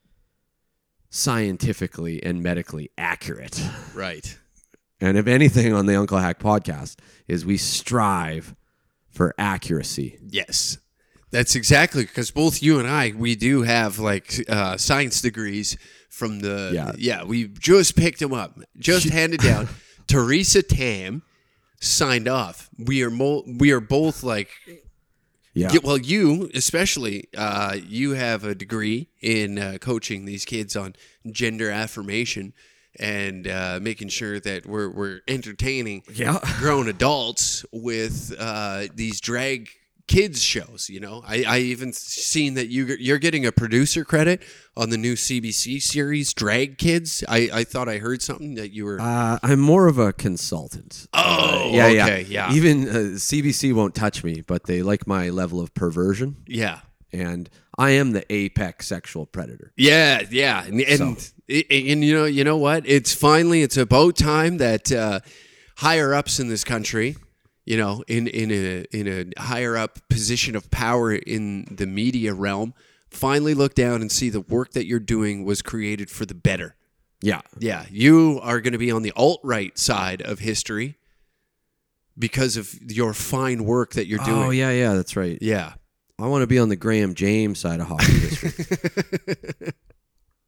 scientifically and medically accurate. Right. And if anything on the Uncle Hack podcast is we strive for accuracy. Yes. That's exactly because both you and I, we do have like uh, science degrees from the. Yeah. Yeah. We just picked them up, just handed down. Teresa Tam signed off. We are mo- We are both like. Yeah. Yeah, well, you especially, uh, you have a degree in uh, coaching these kids on gender affirmation and uh, making sure that we're we're entertaining Yeah. grown adults with uh, these drag kids shows. You know, I, I even seen that you you're getting a producer credit on the new C B C series Drag Kids. I, I thought I heard something that you were. Uh, I'm more of a consultant. Oh, Uh, yeah, okay, yeah, yeah. Even uh, C B C won't touch me, but they like my level of perversion, yeah. and I am the apex sexual predator. Yeah, yeah, and and, So. and you know, you know what? It's finally, it's about time that uh, higher ups in this country, you know, in in a in a higher up position of power in the media realm, finally look down and see the work that you're doing was created for the better. Yeah, Yeah, you are going to be on the alt-right side of history because of your fine work that you're doing. Oh yeah, yeah, that's right. Yeah. I want to be on the Graham James side of hockey history.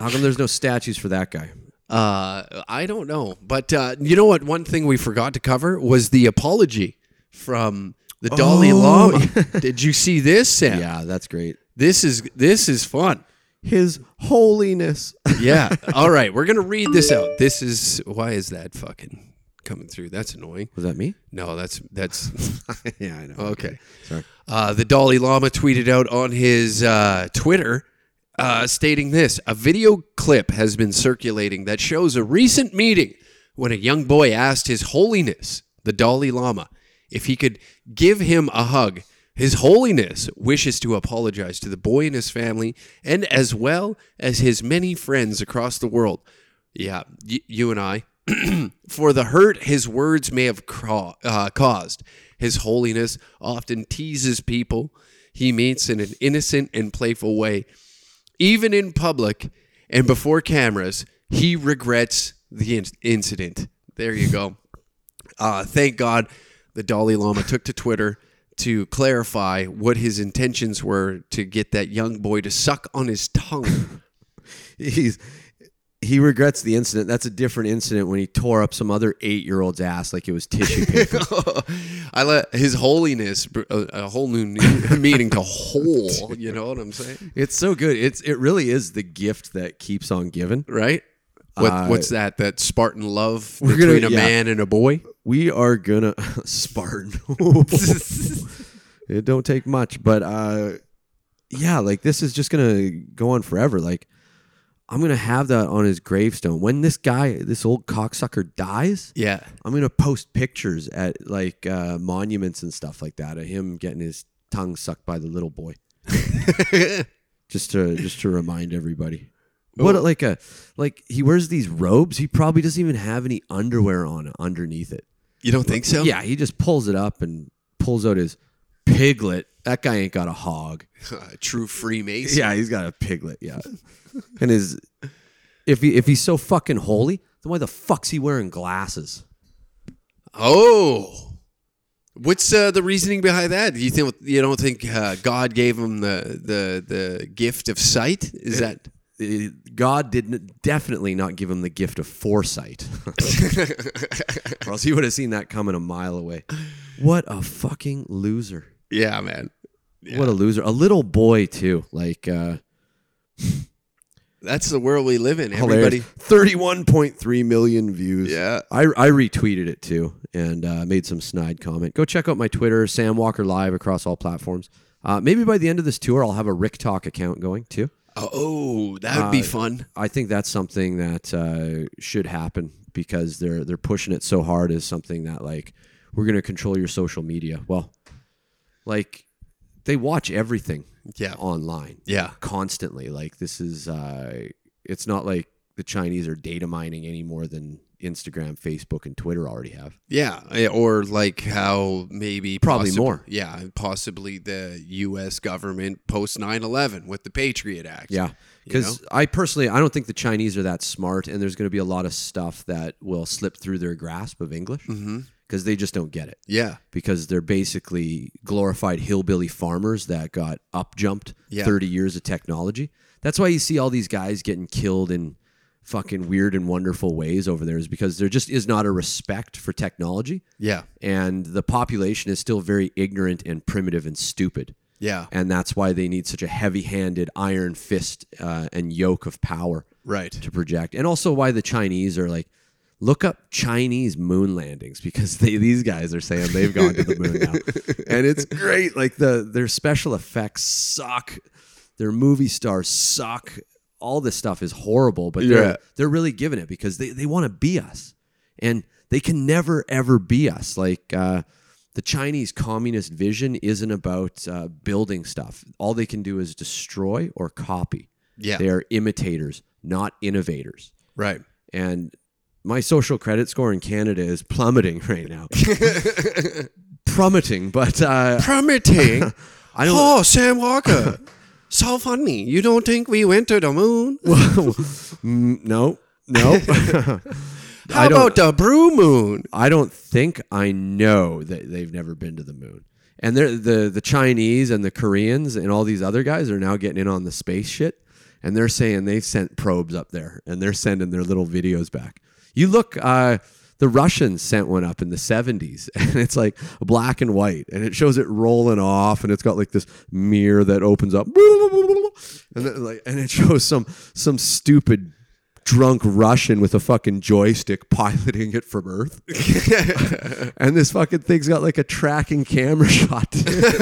How come there's no statues for that guy? Uh, I don't know. But uh, you know what? One thing we forgot to cover was the apology from the Dalai Oh, Lama. Did you see this, Sam? Yeah, that's great. This is this is fun. His Holiness. Yeah. All right. We're going to read this out. This is, why is that fucking coming through? That's annoying. Was that me? No, that's, that's, Yeah, I know. okay. Sorry. Uh, the Dalai Lama tweeted out on his uh, Twitter uh, stating this: a video clip has been circulating that shows a recent meeting when a young boy asked His Holiness, the Dalai Lama, if he could give him a hug. His Holiness wishes to apologize to the boy and his family, and as well as his many friends across the world. Yeah, y- you and I. For the hurt his words may have ca- uh, caused. His Holiness often teases people he meets in an innocent and playful way. Even in public and before cameras, he regrets the in- incident. There you go. Uh, thank God the Dalai Lama took to Twitter to clarify what his intentions were to get that young boy to suck on his tongue. He's he regrets the incident. That's a different incident when he tore up some other eight-year-old's ass like it was tissue paper. I let His Holiness a, a whole new meaning to whole. You know what I'm saying? It's so good. It's it really is the gift that keeps on giving. Right? What, Uh, what's that? That Spartan love We're between gonna- a yeah. man and a boy? We are gonna Spartan. It don't take much, but uh, yeah, like this is just gonna go on forever. Like I'm gonna have that on his gravestone when this guy, this old cocksucker, dies. Yeah. I'm gonna post pictures at like uh, monuments and stuff like that of him getting his tongue sucked by the little boy, just to just to remind everybody. What Oh. like a like he wears these robes. He probably doesn't even have any underwear on underneath it. You don't think so? Yeah, he just pulls it up and pulls out his piglet. That guy ain't got a hog. True Freemason. Yeah, he's got a piglet. Yeah, and his if he if he's so fucking holy, then why the fuck's he wearing glasses? Oh, what's uh, the reasoning behind that? Do you think you don't think uh, God gave him the, the the gift of sight? Is that Uh, God did definitely not give him the gift of foresight, or else he would have seen that coming a mile away. What a fucking loser! yeah, man? Yeah. What a loser! A little boy too. Like uh, That's the world we live in. Everybody. thirty-one point three million views. Yeah. I, I retweeted it too and uh, made some snide comment. Go check out my Twitter, Sam Walker Live, across all platforms. Uh, maybe by the end of this tour, I'll have a Rick Talk account going too. Oh, that would be Uh, fun. I think that's something that uh, should happen because they're they're pushing it so hard as something that like we're going to control your social media. Well, like they watch everything Yeah. online Yeah. constantly. Like this is uh, it's not like the Chinese are data mining any more than Instagram, Facebook, and Twitter already have. Yeah, or like how maybe Probably possibly- more. Yeah, possibly the U S government post nine eleven with the Patriot Act. Yeah, because I personally, I don't think the Chinese are that smart, and there's going to be a lot of stuff that will slip through their grasp of English because they just don't get it. Yeah. Because they're basically glorified hillbilly farmers that got up jumped Yeah. thirty years of technology. That's why you see all these guys getting killed in fucking weird and wonderful ways over there, is because there just is not a respect for technology, Yeah. and the population is still very ignorant and primitive and stupid. Yeah. And that's why they need such a heavy-handed iron fist uh, and yoke of power Right. to project. And also why the Chinese are like, look up Chinese moon landings, because they, these guys are saying they've gone to the moon now. And it's great. Like the their special effects suck. Their movie stars suck. All this stuff is horrible, but they're, Yeah. they're really giving it because they, they want to be us. And they can never, ever be us. Like uh, the Chinese communist vision isn't about uh, building stuff. All they can do is destroy or copy. Yeah. They are imitators, not innovators. Right. And my social credit score in Canada is plummeting right now. Plummeting, but uh, Promising. I don't. Oh, Sam Walker. So funny. You don't think we went to the moon? Mm, no, no. How I don't- about the Brew Moon? I don't think I know that they've never been to the moon. And they're, the the Chinese and the Koreans and all these other guys are now getting in on the space shit. and they're saying they've sent probes up there, and they're sending their little videos back. You look, uh, the Russians sent one up in the seventies, and it's like black and white, and it shows it rolling off, and it's got like this mirror that opens up, and then, like, and it shows some some stupid drunk Russian with a fucking joystick piloting it from Earth. And this fucking thing's got like a tracking camera shot.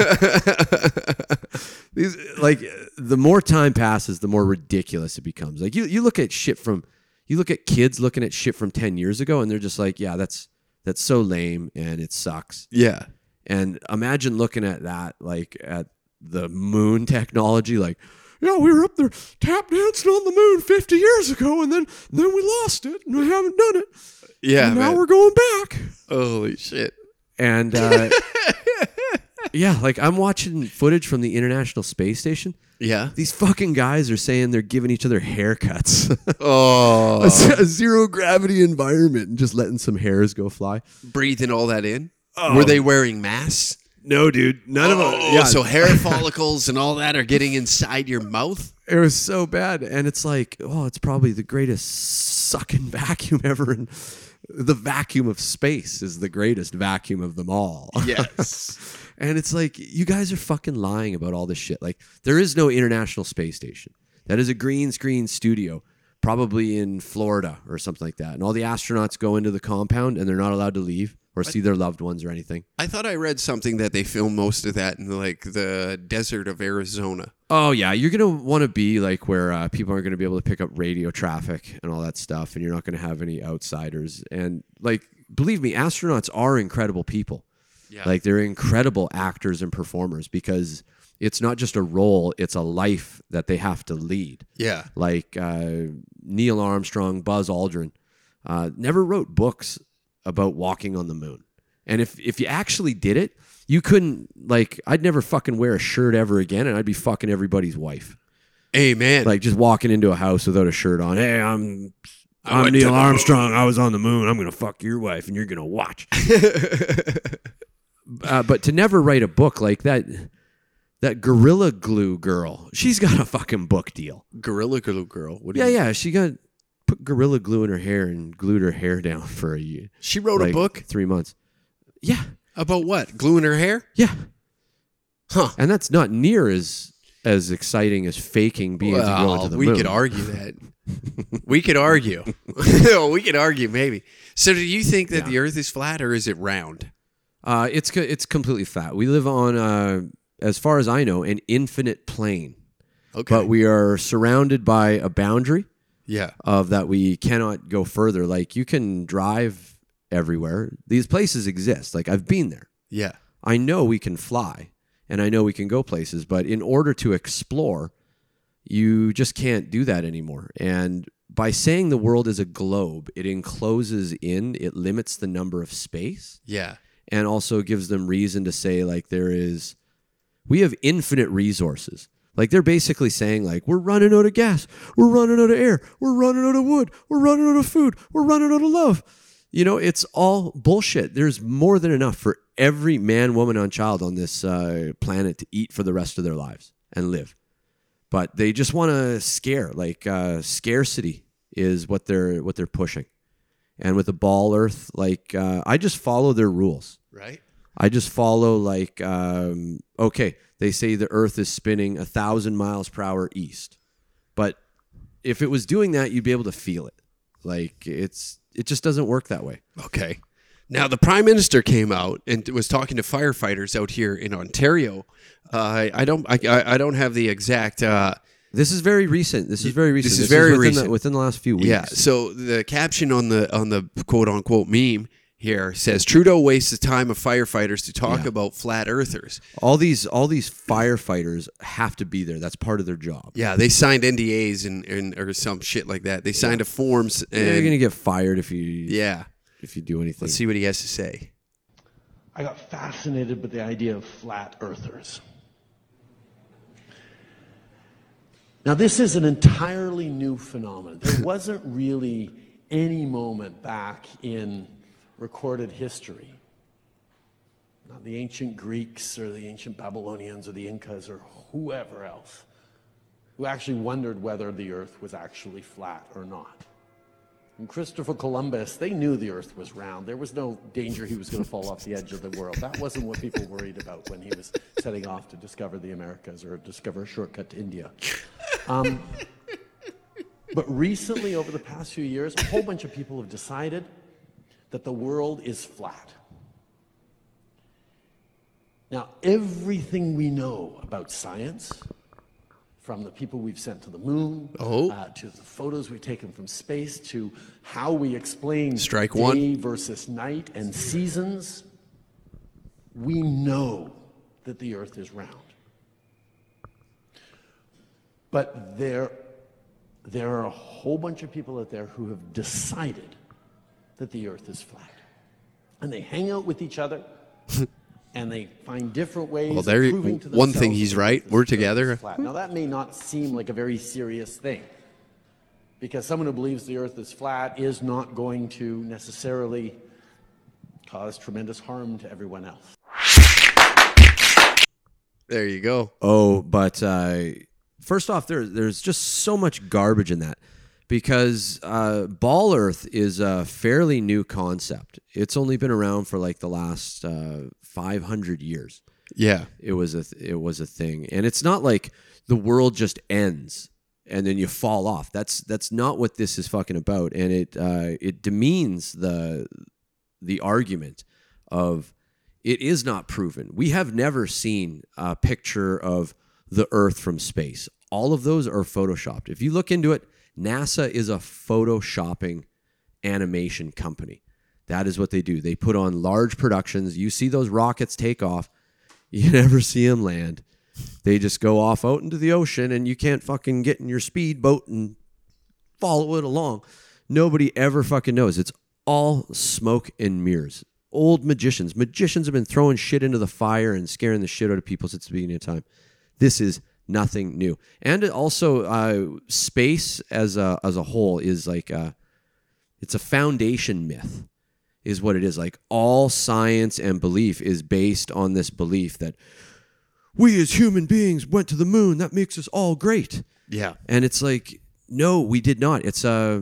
These, like, the more time passes, the more ridiculous it becomes. Like, you, you look at shit from, you look at kids looking at shit from ten years ago, and they're just like, yeah, that's, that's so lame and it sucks. Yeah. And imagine looking at that, like at the moon technology, like, yeah, we were up there tap dancing on the moon fifty years ago, and then then we lost it, and we haven't done it. Yeah, and now man. we're going back. Holy shit. And uh, yeah, like I'm watching footage from the International Space Station. Yeah. These fucking guys are saying they're giving each other haircuts. Oh. a, a zero gravity environment, and just letting some hairs go fly. Breathing all that in? Oh. Were they wearing masks? No, dude, none of them. Oh, Yeah, so hair follicles and all that are getting inside your mouth? it was so bad, and it's like, oh, it's probably the greatest sucking vacuum ever. And the vacuum of space is the greatest vacuum of them all. Yes. And it's like, you guys are fucking lying about all this shit. Like, there is no International Space Station. That is a green screen studio, probably in Florida or something like that. And all the astronauts go into the compound, and they're not allowed to leave or see their loved ones or anything. I thought I read something that they filmed most of that in like the desert of Arizona. Oh, yeah. You're going to want to be like where uh, people aren't going to be able to pick up radio traffic and all that stuff, and you're not going to have any outsiders. And, like, believe me, astronauts are incredible people. Yeah. Like, they're incredible actors and performers, because it's not just a role, it's a life that they have to lead. Yeah. Like uh, Neil Armstrong, Buzz Aldrin, uh, never wrote books about walking on the moon. And if, if you actually did it, you couldn't, like, I'd never fucking wear a shirt ever again, and I'd be fucking everybody's wife. Amen. Like, just walking into a house without a shirt on. Hey, I'm I I'm went to Neil the Armstrong. I was on the moon. I'm going to fuck your wife, and you're going to watch. uh, but to never write a book like that, that Gorilla Glue girl, she's got a fucking book deal. Gorilla Glue girl. What do Yeah, you yeah. She got put Gorilla Glue in her hair and glued her hair down for a year. She wrote like, a book Three months. Yeah. about what? Glue in her hair? Yeah. Huh. And that's not near as as exciting as faking being to go into the we moon. could argue that. we could argue. we could argue maybe. So do you think that Yeah. the Earth is flat or is it round? Uh, it's co- it's completely flat. We live on, uh, as far as I know, an infinite plane. Okay. But we are surrounded by a boundary yeah. of that we cannot go further. Like, you can drive everywhere. These places exist. Like, I've been there. Yeah. I know we can fly, and I know we can go places, but in order to explore, you just can't do that anymore. And by saying the world is a globe, it encloses in, it limits the number of space, Yeah. and also gives them reason to say, like, there is, we have infinite resources. Like, they're basically saying, like, we're running out of gas, we're running out of air, we're running out of wood, we're running out of food, we're running out of love. You know, it's all bullshit. There's more than enough for every man, woman, and child on this uh, planet to eat for the rest of their lives and live. But they just want to scare, like uh, scarcity is what they're what they're pushing. And with the ball Earth, like uh, I just follow their rules. Right. I just follow like um, okay, they say the Earth is spinning a thousand miles per hour east, but if it was doing that, you'd be able to feel it. Like it's it just doesn't work that way. Okay. Now, the Prime Minister came out and was talking to firefighters out here in Ontario. Uh, I, I don't I, I don't have the exact... Uh, This is very recent. This is very recent. This is very within recent. The, within the last few weeks. yeah, so the caption on the on the quote-unquote meme here says, Trudeau wastes the time of firefighters to talk Yeah. about flat earthers. All these all these firefighters have to be there. That's part of their job. Yeah, they signed N D As and, and or some shit like that. They signed a forms. And, You're gonna get fired if you yeah. if you do anything. Let's see what he has to say. I got fascinated with the idea of flat earthers. Now, this is an entirely new phenomenon. There wasn't really any moment back in recorded history, not the ancient Greeks or the ancient Babylonians or the Incas or whoever else, who actually wondered whether the earth was actually flat or not. And Christopher Columbus, they knew the earth was round. There was no danger he was going to fall off the edge of the world. That wasn't what people worried about when he was setting off to discover the Americas or discover a shortcut to India. Um, but recently, over the past few years, a whole bunch of people have decided that the world is flat. Now, everything we know about science, from the people we've sent to the moon, Oh. uh, to the photos we've taken from space, to how we explain Strike day one. versus night and seasons, we know that the earth is round. But there, there are a whole bunch of people out there who have decided that the earth is flat. And they hang out with each other and they find different ways Well, there of you- proving to one themselves thing he's that right, the we're earth is together. flat. Now that may not seem like a very serious thing, because someone who believes the earth is flat is not going to necessarily cause tremendous harm to everyone else. There you go. Oh, but uh, first off, there there's just so much garbage in that, because uh, ball Earth is a fairly new concept. It's only been around for like the last uh, five hundred years. Yeah. It was a th- it was a thing, and it's not like the world just ends and then you fall off. That's that's not what this is fucking about, and it uh, it demeans the the argument of it is not proven. We have never seen a picture of the Earth from space. All of those are photoshopped. If you look into it, NASA is a photoshopping animation company. That is what they do. They put on large productions. You see those rockets take off. You never see them land. They just go off out into the ocean, and you can't fucking get in your speedboat and follow it along. Nobody ever fucking knows. It's all smoke and mirrors. Old magicians. Magicians have been throwing shit into the fire and scaring the shit out of people since the beginning of time. This is nothing new. And also, uh, space as a as a whole is like a, it's a foundation myth, is what it is. Like all science and belief is based on this belief that we as human beings went to the moon. That makes us all great. Yeah. And it's like, no, we did not. It's a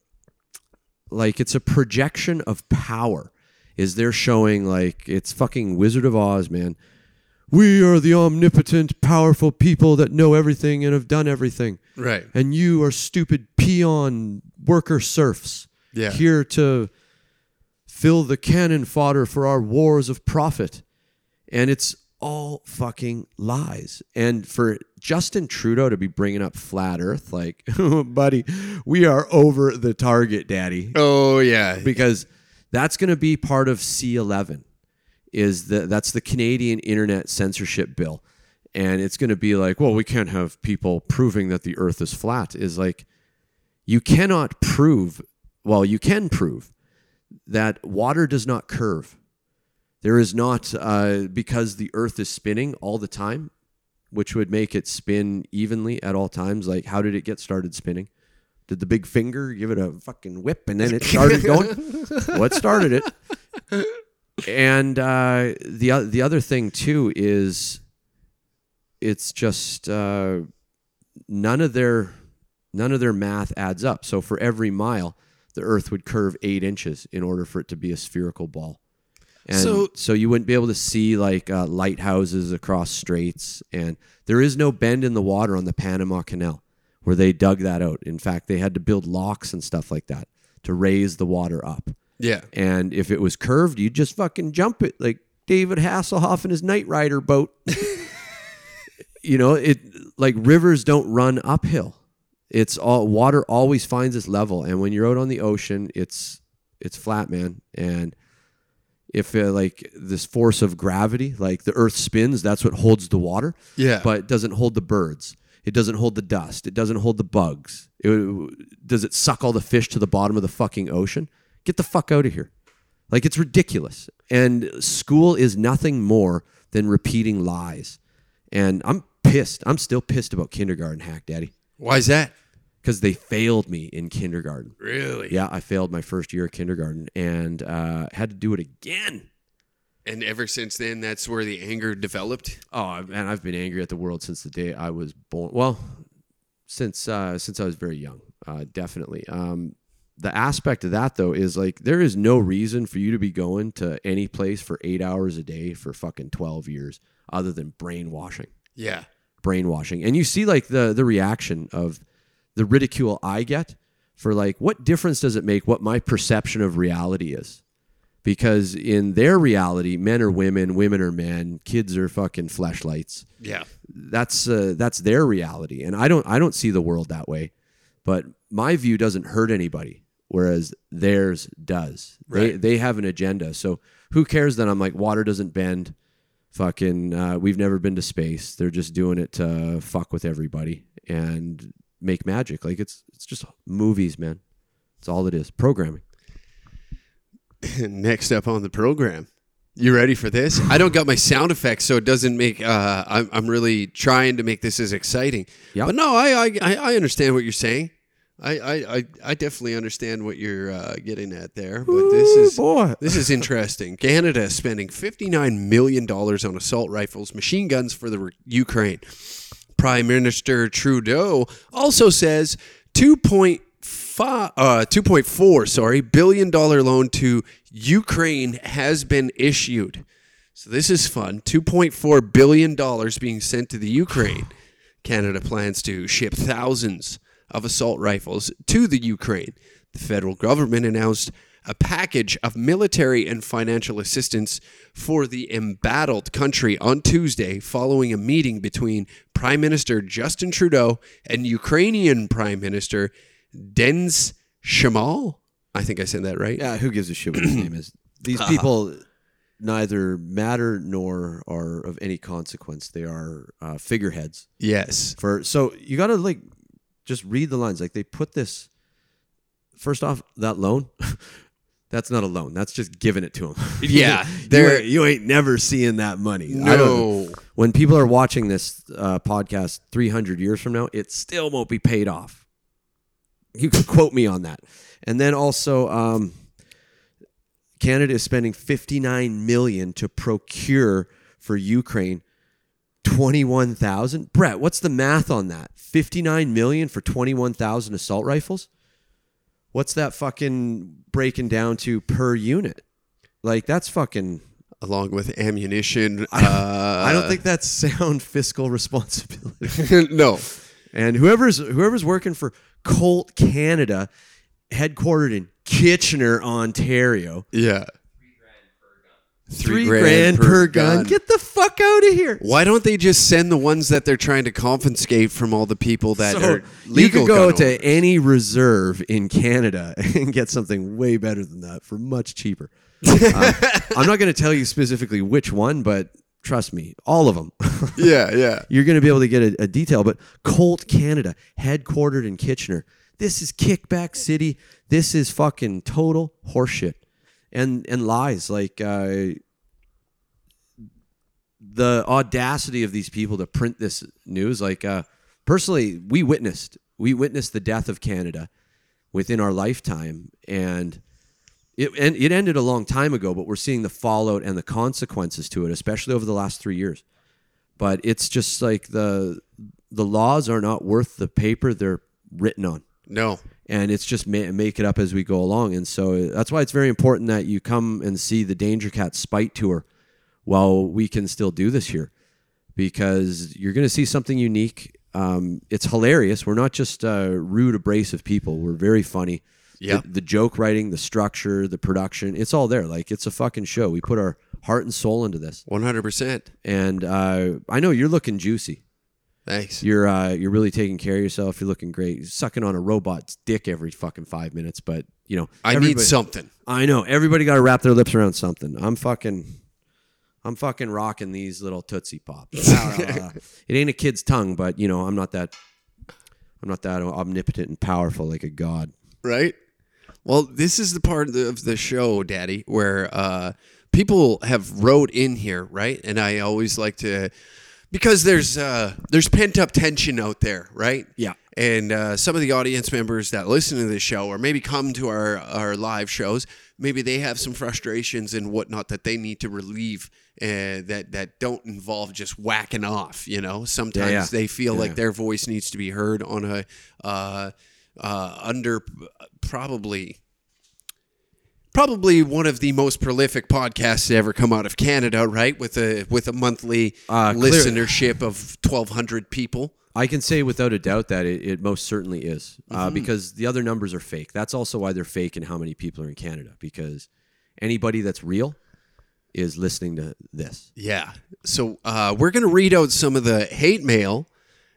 like it's a projection of power. Is they're showing like it's fucking Wizard of Oz, man. We are the omnipotent, powerful people that know everything and have done everything. Right. And you are stupid peon worker serfs. Yeah. Here to fill the cannon fodder for our wars of profit. And it's all fucking lies. And for Justin Trudeau to be bringing up flat Earth, like, buddy, we are over the target, daddy. Oh, yeah. Because that's going to be part of C eleven. Is the, that's the Canadian Internet Censorship Bill. And it's going to be like, well, we can't have people proving that the Earth is flat. Is like, you cannot prove, well, you can prove that water does not curve. There is not, uh, because the Earth is spinning all the time, which would make it spin evenly at all times. Like, how did it get started spinning? Did the big finger give it a fucking whip and then it started going? What started it? And uh, the the other thing too is, it's just uh, none of their none of their math adds up. So for every mile, the Earth would curve eight inches in order for it to be a spherical ball. And so, So- you wouldn't be able to see like uh, lighthouses across straits, and there is no bend in the water on the Panama Canal where they dug that out. In fact, they had to build locks and stuff like that to raise the water up. Yeah. And if it was curved, you'd just fucking jump it like David Hasselhoff in his Knight Rider boat. You know, it like rivers don't run uphill. It's all water always finds its level, and when you're out on the ocean, it's it's flat, man. And if uh, like this force of gravity, like the Earth spins, that's what holds the water. Yeah. But it doesn't hold the birds. It doesn't hold the dust. It doesn't hold the bugs. It, does it suck all the fish to the bottom of the fucking ocean? Get the fuck out of here. Like, it's ridiculous. And school is nothing more than repeating lies. And I'm pissed. I'm still pissed about kindergarten, Hack Daddy. Why is that? Because they failed me in kindergarten. Really? Yeah, I failed my first year of kindergarten and uh, had to do it again. And ever since then, that's where the anger developed? Oh, man, I've been angry at the world since the day I was born. Well, since uh, since I was very young, uh, definitely. Um, the aspect of that though is like there is no reason for you to be going to any place for eight hours a day for fucking twelve years, other than brainwashing. Yeah. brainwashing. And you see like the the reaction of the ridicule I get for like, what difference does it make what my perception of reality is? Because in their reality, men are women, women are men, kids are fucking fleshlights. Yeah. That's uh, that's their reality. And I don't I don't see the world that way. But my view doesn't hurt anybody, whereas theirs does. Right. They they have an agenda. So who cares that I'm like, water doesn't bend? Fucking, uh, we've never been to space. They're just doing it to fuck with everybody and make magic. Like it's it's just movies, man. It's all it is. Programming. Next up on the program, you ready for this? I don't got my sound effects, so it doesn't make. Uh, I'm I'm really trying to make this as exciting. Yep. But no, I, I I understand what you're saying. I I, I, I definitely understand what you're uh, getting at there. But this is boy. this is interesting. Canada is spending fifty-nine million dollars on assault rifles, machine guns for the Ukraine. Prime Minister Trudeau also says two point five, uh, two point four, sorry, billion dollar loan to Ukraine has been issued. So this is fun. two point four billion dollars being sent to the Ukraine. Canada plans to ship thousands of assault rifles to the Ukraine. The federal government announced a package of military and financial assistance for the embattled country on Tuesday following a meeting between Prime Minister Justin Trudeau and Ukrainian Prime Minister Denis Shamal. I think I said that right. Yeah, who gives a shit what his name is? These people neither matter nor are of any consequence. They are uh, figureheads. Yes. For so you got to like just read the lines. Like they put this. First off, that loan. That's not a loan. That's just giving it to them. Yeah, you, they're ain't, you ain't never seeing that money. No. I don't, when people are watching this uh, podcast three hundred years from now, it still won't be paid off. You can quote me on that. And then also, um, Canada is spending fifty-nine million dollars to procure for Ukraine twenty-one thousand. Brett, what's the math on that? fifty-nine million dollars for twenty-one thousand assault rifles? What's that fucking breaking down to per unit? Like, that's fucking... Along with ammunition. I don't, uh, I don't think that's sound fiscal responsibility. No. And whoever's whoever's working for Colt Canada, headquartered in Kitchener, Ontario. Yeah. Three, Three grand, grand per gun. gun. Get the fuck out of here. Why don't they just send the ones that they're trying to confiscate from all the people that so are legal? You could go gun to owners. any reserve in Canada and get something way better than that for much cheaper. uh, I'm not going to tell you specifically which one, but trust me, all of them. Yeah, yeah. You're going to be able to get a, a detail. But Colt Canada, headquartered in Kitchener. This is kickback city. This is fucking total horseshit. And and lies, like uh, the audacity of these people to print this news. Like uh, personally, we witnessed we witnessed the death of Canada within our lifetime, and it and it ended a long time ago. But we're seeing the fallout and the consequences to it, especially over the last three years. But it's just like the the laws are not worth the paper they're written on. No. And it's just ma- make it up as we go along. And so that's why it's very important that you come and see the Danger Cat Spite Tour while we can still do this here. Because you're going to see something unique. Um, it's hilarious. We're not just uh, rude, abrasive people. We're very funny. Yeah. The, the joke writing, the structure, the production, it's all there. Like, it's a fucking show. We put our heart and soul into this. one hundred percent. And uh, I know you're looking juicy. Thanks. You're uh, you're really taking care of yourself. You're looking great. You're sucking on a robot's dick every fucking five minutes, but you know I need something. I know everybody got to wrap their lips around something. I'm fucking, I'm fucking rocking these little Tootsie Pops. uh, it ain't a kid's tongue, but you know I'm not that, I'm not that omnipotent and powerful like a god. Right. Well, this is the part of the, of the show, Daddy, where uh, people have wrote in here, right? And I always like to. Because there's uh, there's pent up tension out there, right? Yeah. And uh, some of the audience members that listen to this show or maybe come to our, our live shows, maybe they have some frustrations and whatnot that they need to relieve uh, that that don't involve just whacking off. You know, sometimes Yeah, yeah. they feel Yeah. like their voice needs to be heard on a uh, uh, under probably. Probably one of the most prolific podcasts to ever come out of Canada, right? With a with a monthly Uh, clear- listenership of twelve hundred people. I can say without a doubt that it, it most certainly is, uh, Mm-hmm. because the other numbers are fake. That's also why they're fake and how many people are in Canada, because anybody that's real is listening to this. Yeah. So uh, we're gonna read out some of the hate mail,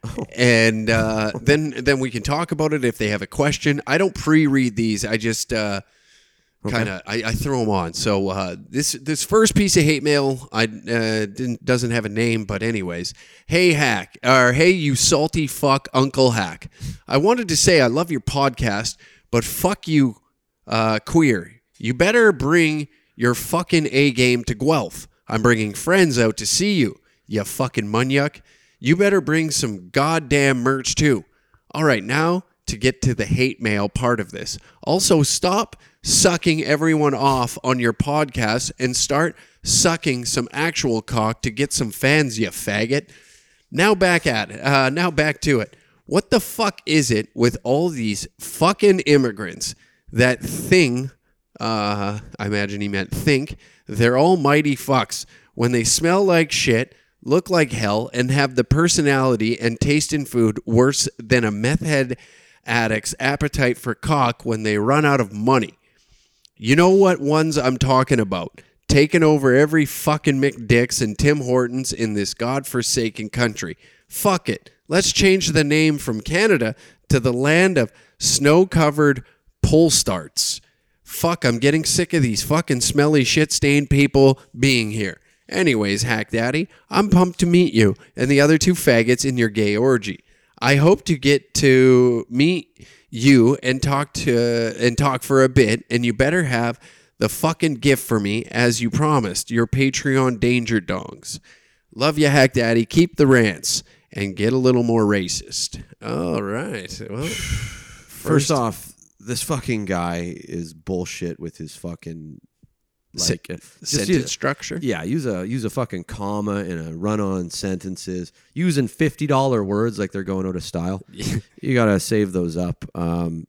and uh, then then we can talk about it if they have a question. I don't pre-read these. I just uh, kind of I, I throw them on. So uh, this this first piece of hate mail I uh, didn't doesn't have a name, but anyways, hey Hack, or hey you salty fuck Uncle Hack. I wanted to say I love your podcast, but fuck you, uh, queer. You better bring your fucking A game to Guelph. I'm bringing friends out to see you, you fucking munyuk. You better bring some goddamn merch too. All right, now to get to the hate mail part of this. Also, stop sucking everyone off on your podcast and start sucking some actual cock to get some fans, you faggot. Now back at it. Uh, now back to it. What the fuck is it with all these fucking immigrants that thing, uh, I imagine he meant think, they're almighty fucks when they smell like shit, look like hell, and have the personality and taste in food worse than a meth head addict's appetite for cock when they run out of money. You know what ones I'm talking about. Taking over every fucking McDicks and Tim Hortons in this godforsaken country. Fuck it. Let's change the name from Canada to the land of snow-covered pole starts. Fuck, I'm getting sick of these fucking smelly shit-stained people being here. Anyways, Hack Daddy, I'm pumped to meet you and the other two faggots in your gay orgy. I hope to get to meet you and talk to and talk for a bit, and you better have the fucking gift for me as you promised, your Patreon danger dongs. Love you, Hack Daddy. Keep the rants and get a little more racist. All right. Well, First off, this fucking guy is bullshit with his fucking like uh, just sentence use- structure. Yeah, use a use a fucking comma in a run-on sentences. Using fifty dollar words like they're going out of style. You gotta save those up. Um,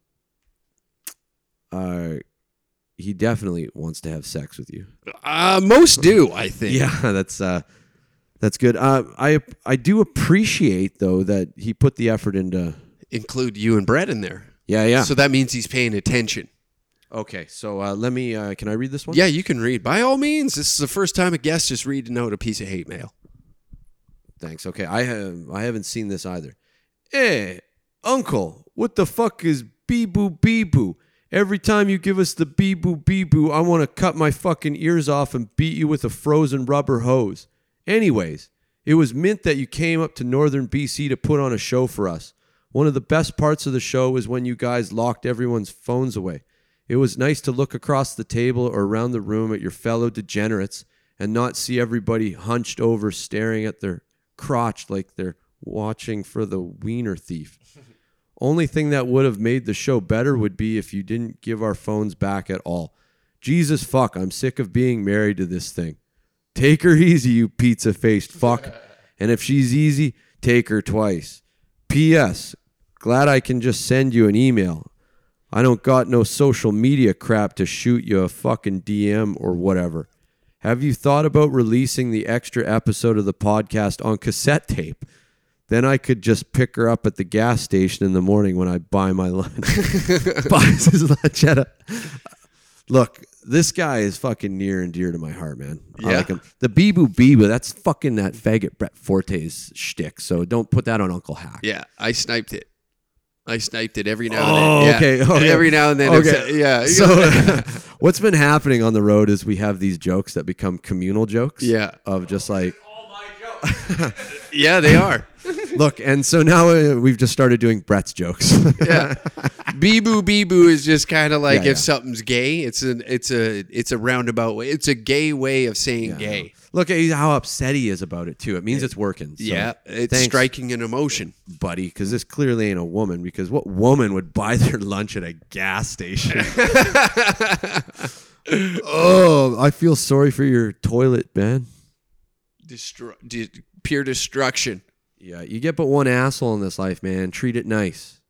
uh, he definitely wants to have sex with you. Uh, most do, I think. Yeah, that's uh, that's good. Uh, I I do appreciate though that he put the effort into. Include you and Brett in there. Yeah, yeah. So that means he's paying attention. Okay, so uh, let me. Uh, can I read this one? Yeah, you can read. By all means, this is the first time a guest is reading out a piece of hate mail. Thanks. Okay, I have I haven't seen this either. Hey, Uncle, what the fuck is bee-boo bee-boo? Every time you give us the bee-boo bee-boo, I want to cut my fucking ears off and beat you with a frozen rubber hose. Anyways, it was mint that you came up to northern B C to put on a show for us. One of the best parts of the show was when you guys locked everyone's phones away. It was nice to look across the table or around the room at your fellow degenerates and not see everybody hunched over staring at their crotch like they're watching for the wiener thief. Only thing that would have made the show better would be if you didn't give our phones back at all. Jesus fuck, I'm sick of being married to this thing. Take her easy, you pizza-faced fuck. And if she's easy, take her twice. P S. Glad I can just send you an email. I don't got no social media crap to shoot you a fucking D M or whatever. Have you thought about releasing the extra episode of the podcast on cassette tape? Then I could just pick her up at the gas station in the morning when I buy my lunch. Buys his lunch at a... Look, this guy is fucking near and dear to my heart, man. I Yeah. like him. The Bee-Boo Bee-Boo, that's fucking that faggot Brett Forte's shtick, so don't put that on Uncle Hack. Yeah, I sniped it. I sniped it every now Oh, and then. okay, Yeah. okay. Every now and then. Okay. It's, yeah. So what's been happening on the road is we have these jokes that become communal jokes. Yeah. Of just like, yeah, they are. look, and so now uh, we've just started doing Brett's jokes. Yeah. Bee-boo, bee-boo is just kind of like Yeah, if yeah. something's gay, it's an it's a it's a roundabout way. It's a gay way of saying gay. Look at how upset he is about it too. It means it's working. So Yeah, it's thanks, striking an emotion. buddy, because this clearly ain't a woman. Because what woman would buy their lunch at a gas station? Oh, I feel sorry for your toilet, man. Destru- de- pure destruction. Yeah, you get but one asshole in this life, man. Treat it nice.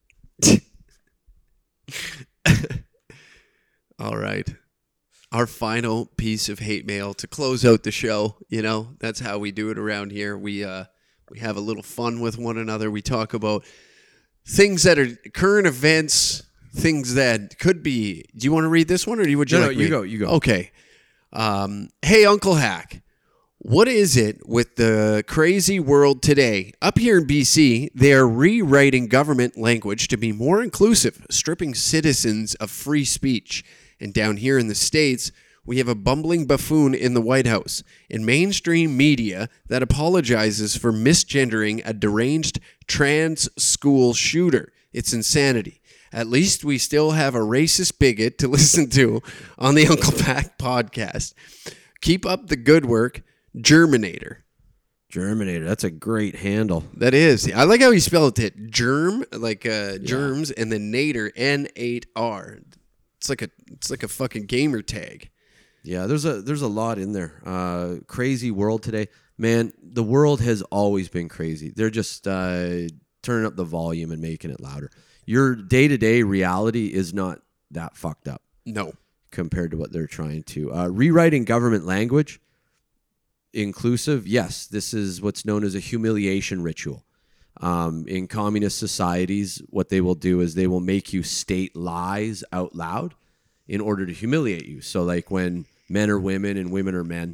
All right. Our final piece of hate mail to close out the show. You know, that's how we do it around here. We uh, we have a little fun with one another. We talk about things that are current events, things that could be. Do you want to read this one, or do you, would you No, like no, you me? go, you go. Okay. Um, hey, Uncle Hack. What is it with the crazy world today? Up here in B C, they are rewriting government language to be more inclusive, stripping citizens of free speech. And down here in the States, we have a bumbling buffoon in the White House in mainstream media that apologizes for misgendering a deranged trans school shooter. It's insanity. At least we still have a racist bigot to listen to on the Uncle Pack podcast. Keep up the good work. Germinator. Germinator. That's a great handle. That is. I like how he spelled it. Germ, like uh, germs, and then nader, N eight R. It's like a it's like a fucking gamer tag. Yeah, there's a there's a lot in there. Uh, crazy world today, man. The world has always been crazy. They're just uh, turning up the volume and making it louder. Your day to day reality is not that fucked up. No, compared to what they're trying to uh, rewriting government language. Inclusive, yes, this is what's known as a humiliation ritual. Um, in communist societies, what they will do is they will make you state lies out loud in order to humiliate you. So, like when men are women and women are men,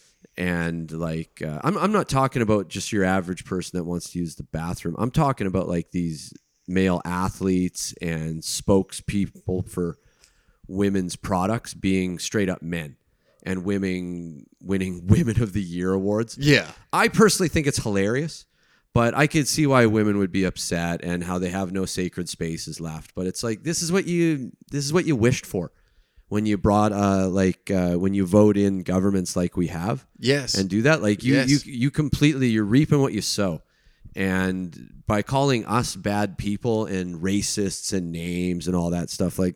and like uh, I'm I'm not talking about just your average person that wants to use the bathroom. I'm talking about like these male athletes and spokespeople for women's products being straight up men. And women winning Women of the Year awards. Yeah. I personally think it's hilarious, but I could see why women would be upset and how they have no sacred spaces left. But it's like this is what you this is what you wished for when you brought uh like uh, when you vote in governments like we have. Yes. And do that. Like you Yes. you you completely you're reaping what you sow. And by calling us bad people and racists and names and all that stuff, like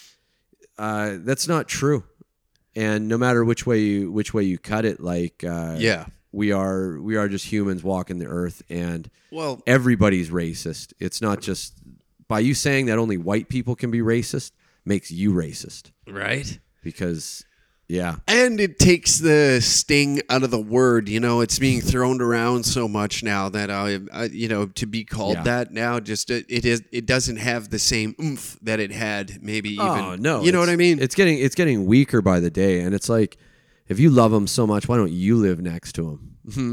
uh, that's not true. And no matter which way you which way you cut it, like uh, yeah, we are we are just humans walking the earth, and well, everybody's racist. It's not just by you saying that only white people can be racist makes you racist, right? Because yeah, and it takes the sting out of the word. You know, it's being thrown around so much now that I, I you know, to be called Yeah. that now, just it, it is it doesn't have the same oomph that it had maybe even. oh no, you know what it's- I mean? It's getting it's getting weaker by the day, and it's like if you love them so much, why don't you live next to them?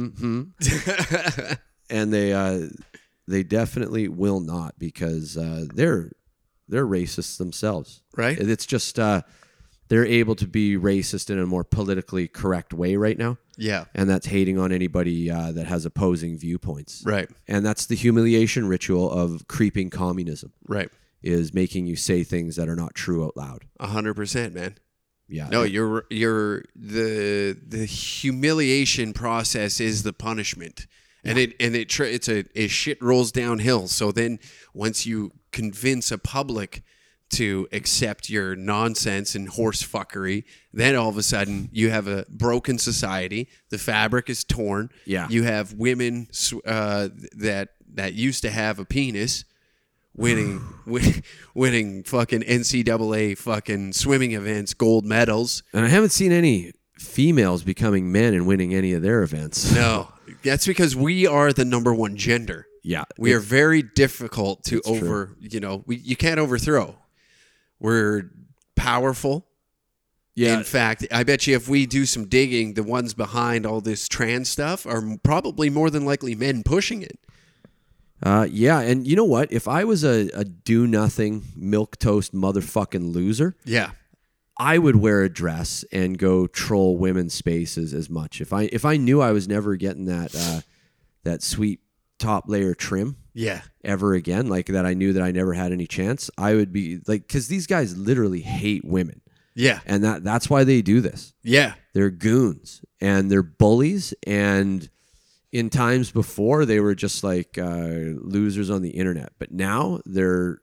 Mm-hmm. And they uh, they definitely will not because uh, they're they're racists themselves, Right. It's just. Uh, They're able to be racist in a more politically correct way right now. Yeah. And that's hating on anybody uh, that has opposing viewpoints. Right. And that's the humiliation ritual of creeping communism, Right. is making you say things that are not true out loud. A hundred percent, man. Yeah. No, you're you're the the humiliation process is the punishment, and it and it tr- it's a it shit rolls downhill. So then once you convince a public to accept your nonsense and horse fuckery, then all of a sudden you have a broken society. The fabric is torn. Yeah. You have women sw- uh, that that used to have a penis winning win, winning fucking N C double A fucking swimming events, gold medals. And I haven't seen any females becoming men and winning any of their events. No, that's because we are the number one gender. Yeah. We are it's- very difficult to it's true. over, you know, we, you can't overthrow. We're powerful. Yeah. In fact, I bet you if we do some digging, the ones behind all this trans stuff are probably more than likely men pushing it. Uh, yeah. And you know what? If I was a, a do nothing, milquetoast motherfucking loser, Yeah. I would wear a dress and go troll women's spaces as much. If I if I knew I was never getting that uh, that sweet top layer trim Yeah. ever again, like that I knew that I never had any chance, I would be like, because these guys literally hate women. Yeah. And that that's why they do this. Yeah. They're goons and they're bullies. And in times before, they were just like uh, losers on the internet. But now they're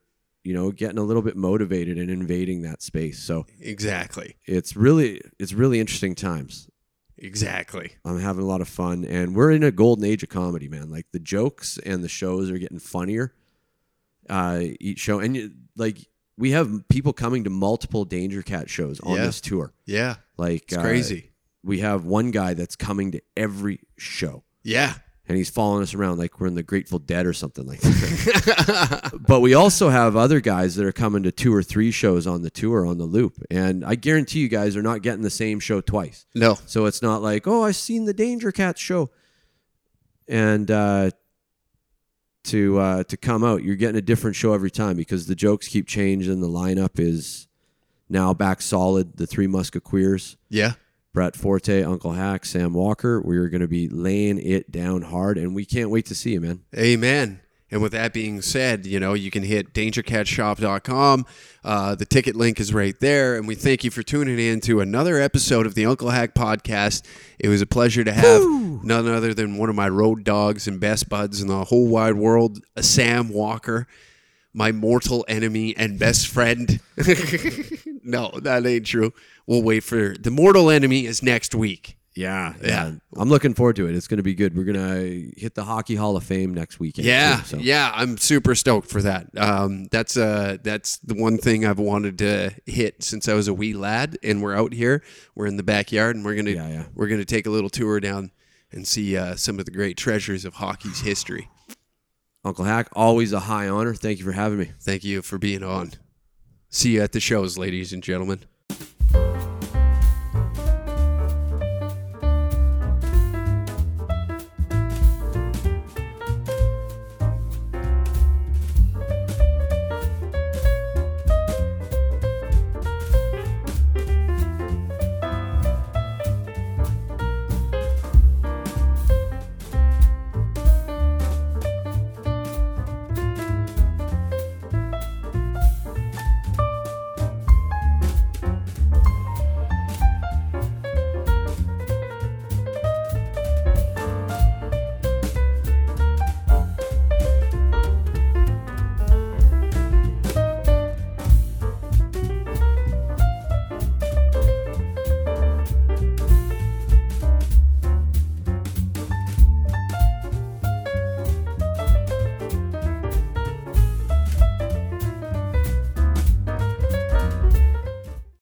you know, getting a little bit motivated and invading that space. So Exactly. it's really it's really interesting times. Exactly. I'm having a lot of fun, and we're in a golden age of comedy, man. Like the jokes and the shows are getting funnier uh, each show, and you, like we have people coming to multiple Danger Cat shows on Yeah. this tour. Yeah. Like It's uh, crazy. We have one guy that's coming to every show, Yeah. and he's following us around like we're in the Grateful Dead or something like that. But we also have other guys that are coming to two or three shows on the tour on the loop, and I guarantee you guys are not getting the same show twice. No. So it's not like, oh, I've seen the Danger Cat show, and uh, to uh, to come out, you're getting a different show every time because the jokes keep changing. The lineup is now back solid. The Three Musketeers, Yeah. Brett Forte, Uncle Hack, Sam Walker. We're going to be laying it down hard, and we can't wait to see you, man. Amen. And with that being said, you know, you can hit danger cat shop dot com. Uh, the ticket link is right there. And we thank you for tuning in to another episode of the Uncle Hack Podcast. It was a pleasure to have none other than one of my road dogs and best buds in the whole wide world, Sam Walker, my mortal enemy and best friend. No, that ain't true. We'll wait for the mortal enemy is next week. Yeah, Yeah. I'm looking forward to it. It's going to be good. We're going to hit the Hockey Hall of Fame next weekend. Yeah, too, so. yeah, I'm super stoked for that. Um, that's uh, that's the one thing I've wanted to hit since I was a wee lad. And we're out here, we're in the backyard, and we're gonna Yeah, yeah. we're gonna take a little tour down and see uh, some of the great treasures of hockey's history. Uncle Hack, always a high honor. Thank you for having me. Thank you for being on. See you at the shows, ladies and gentlemen.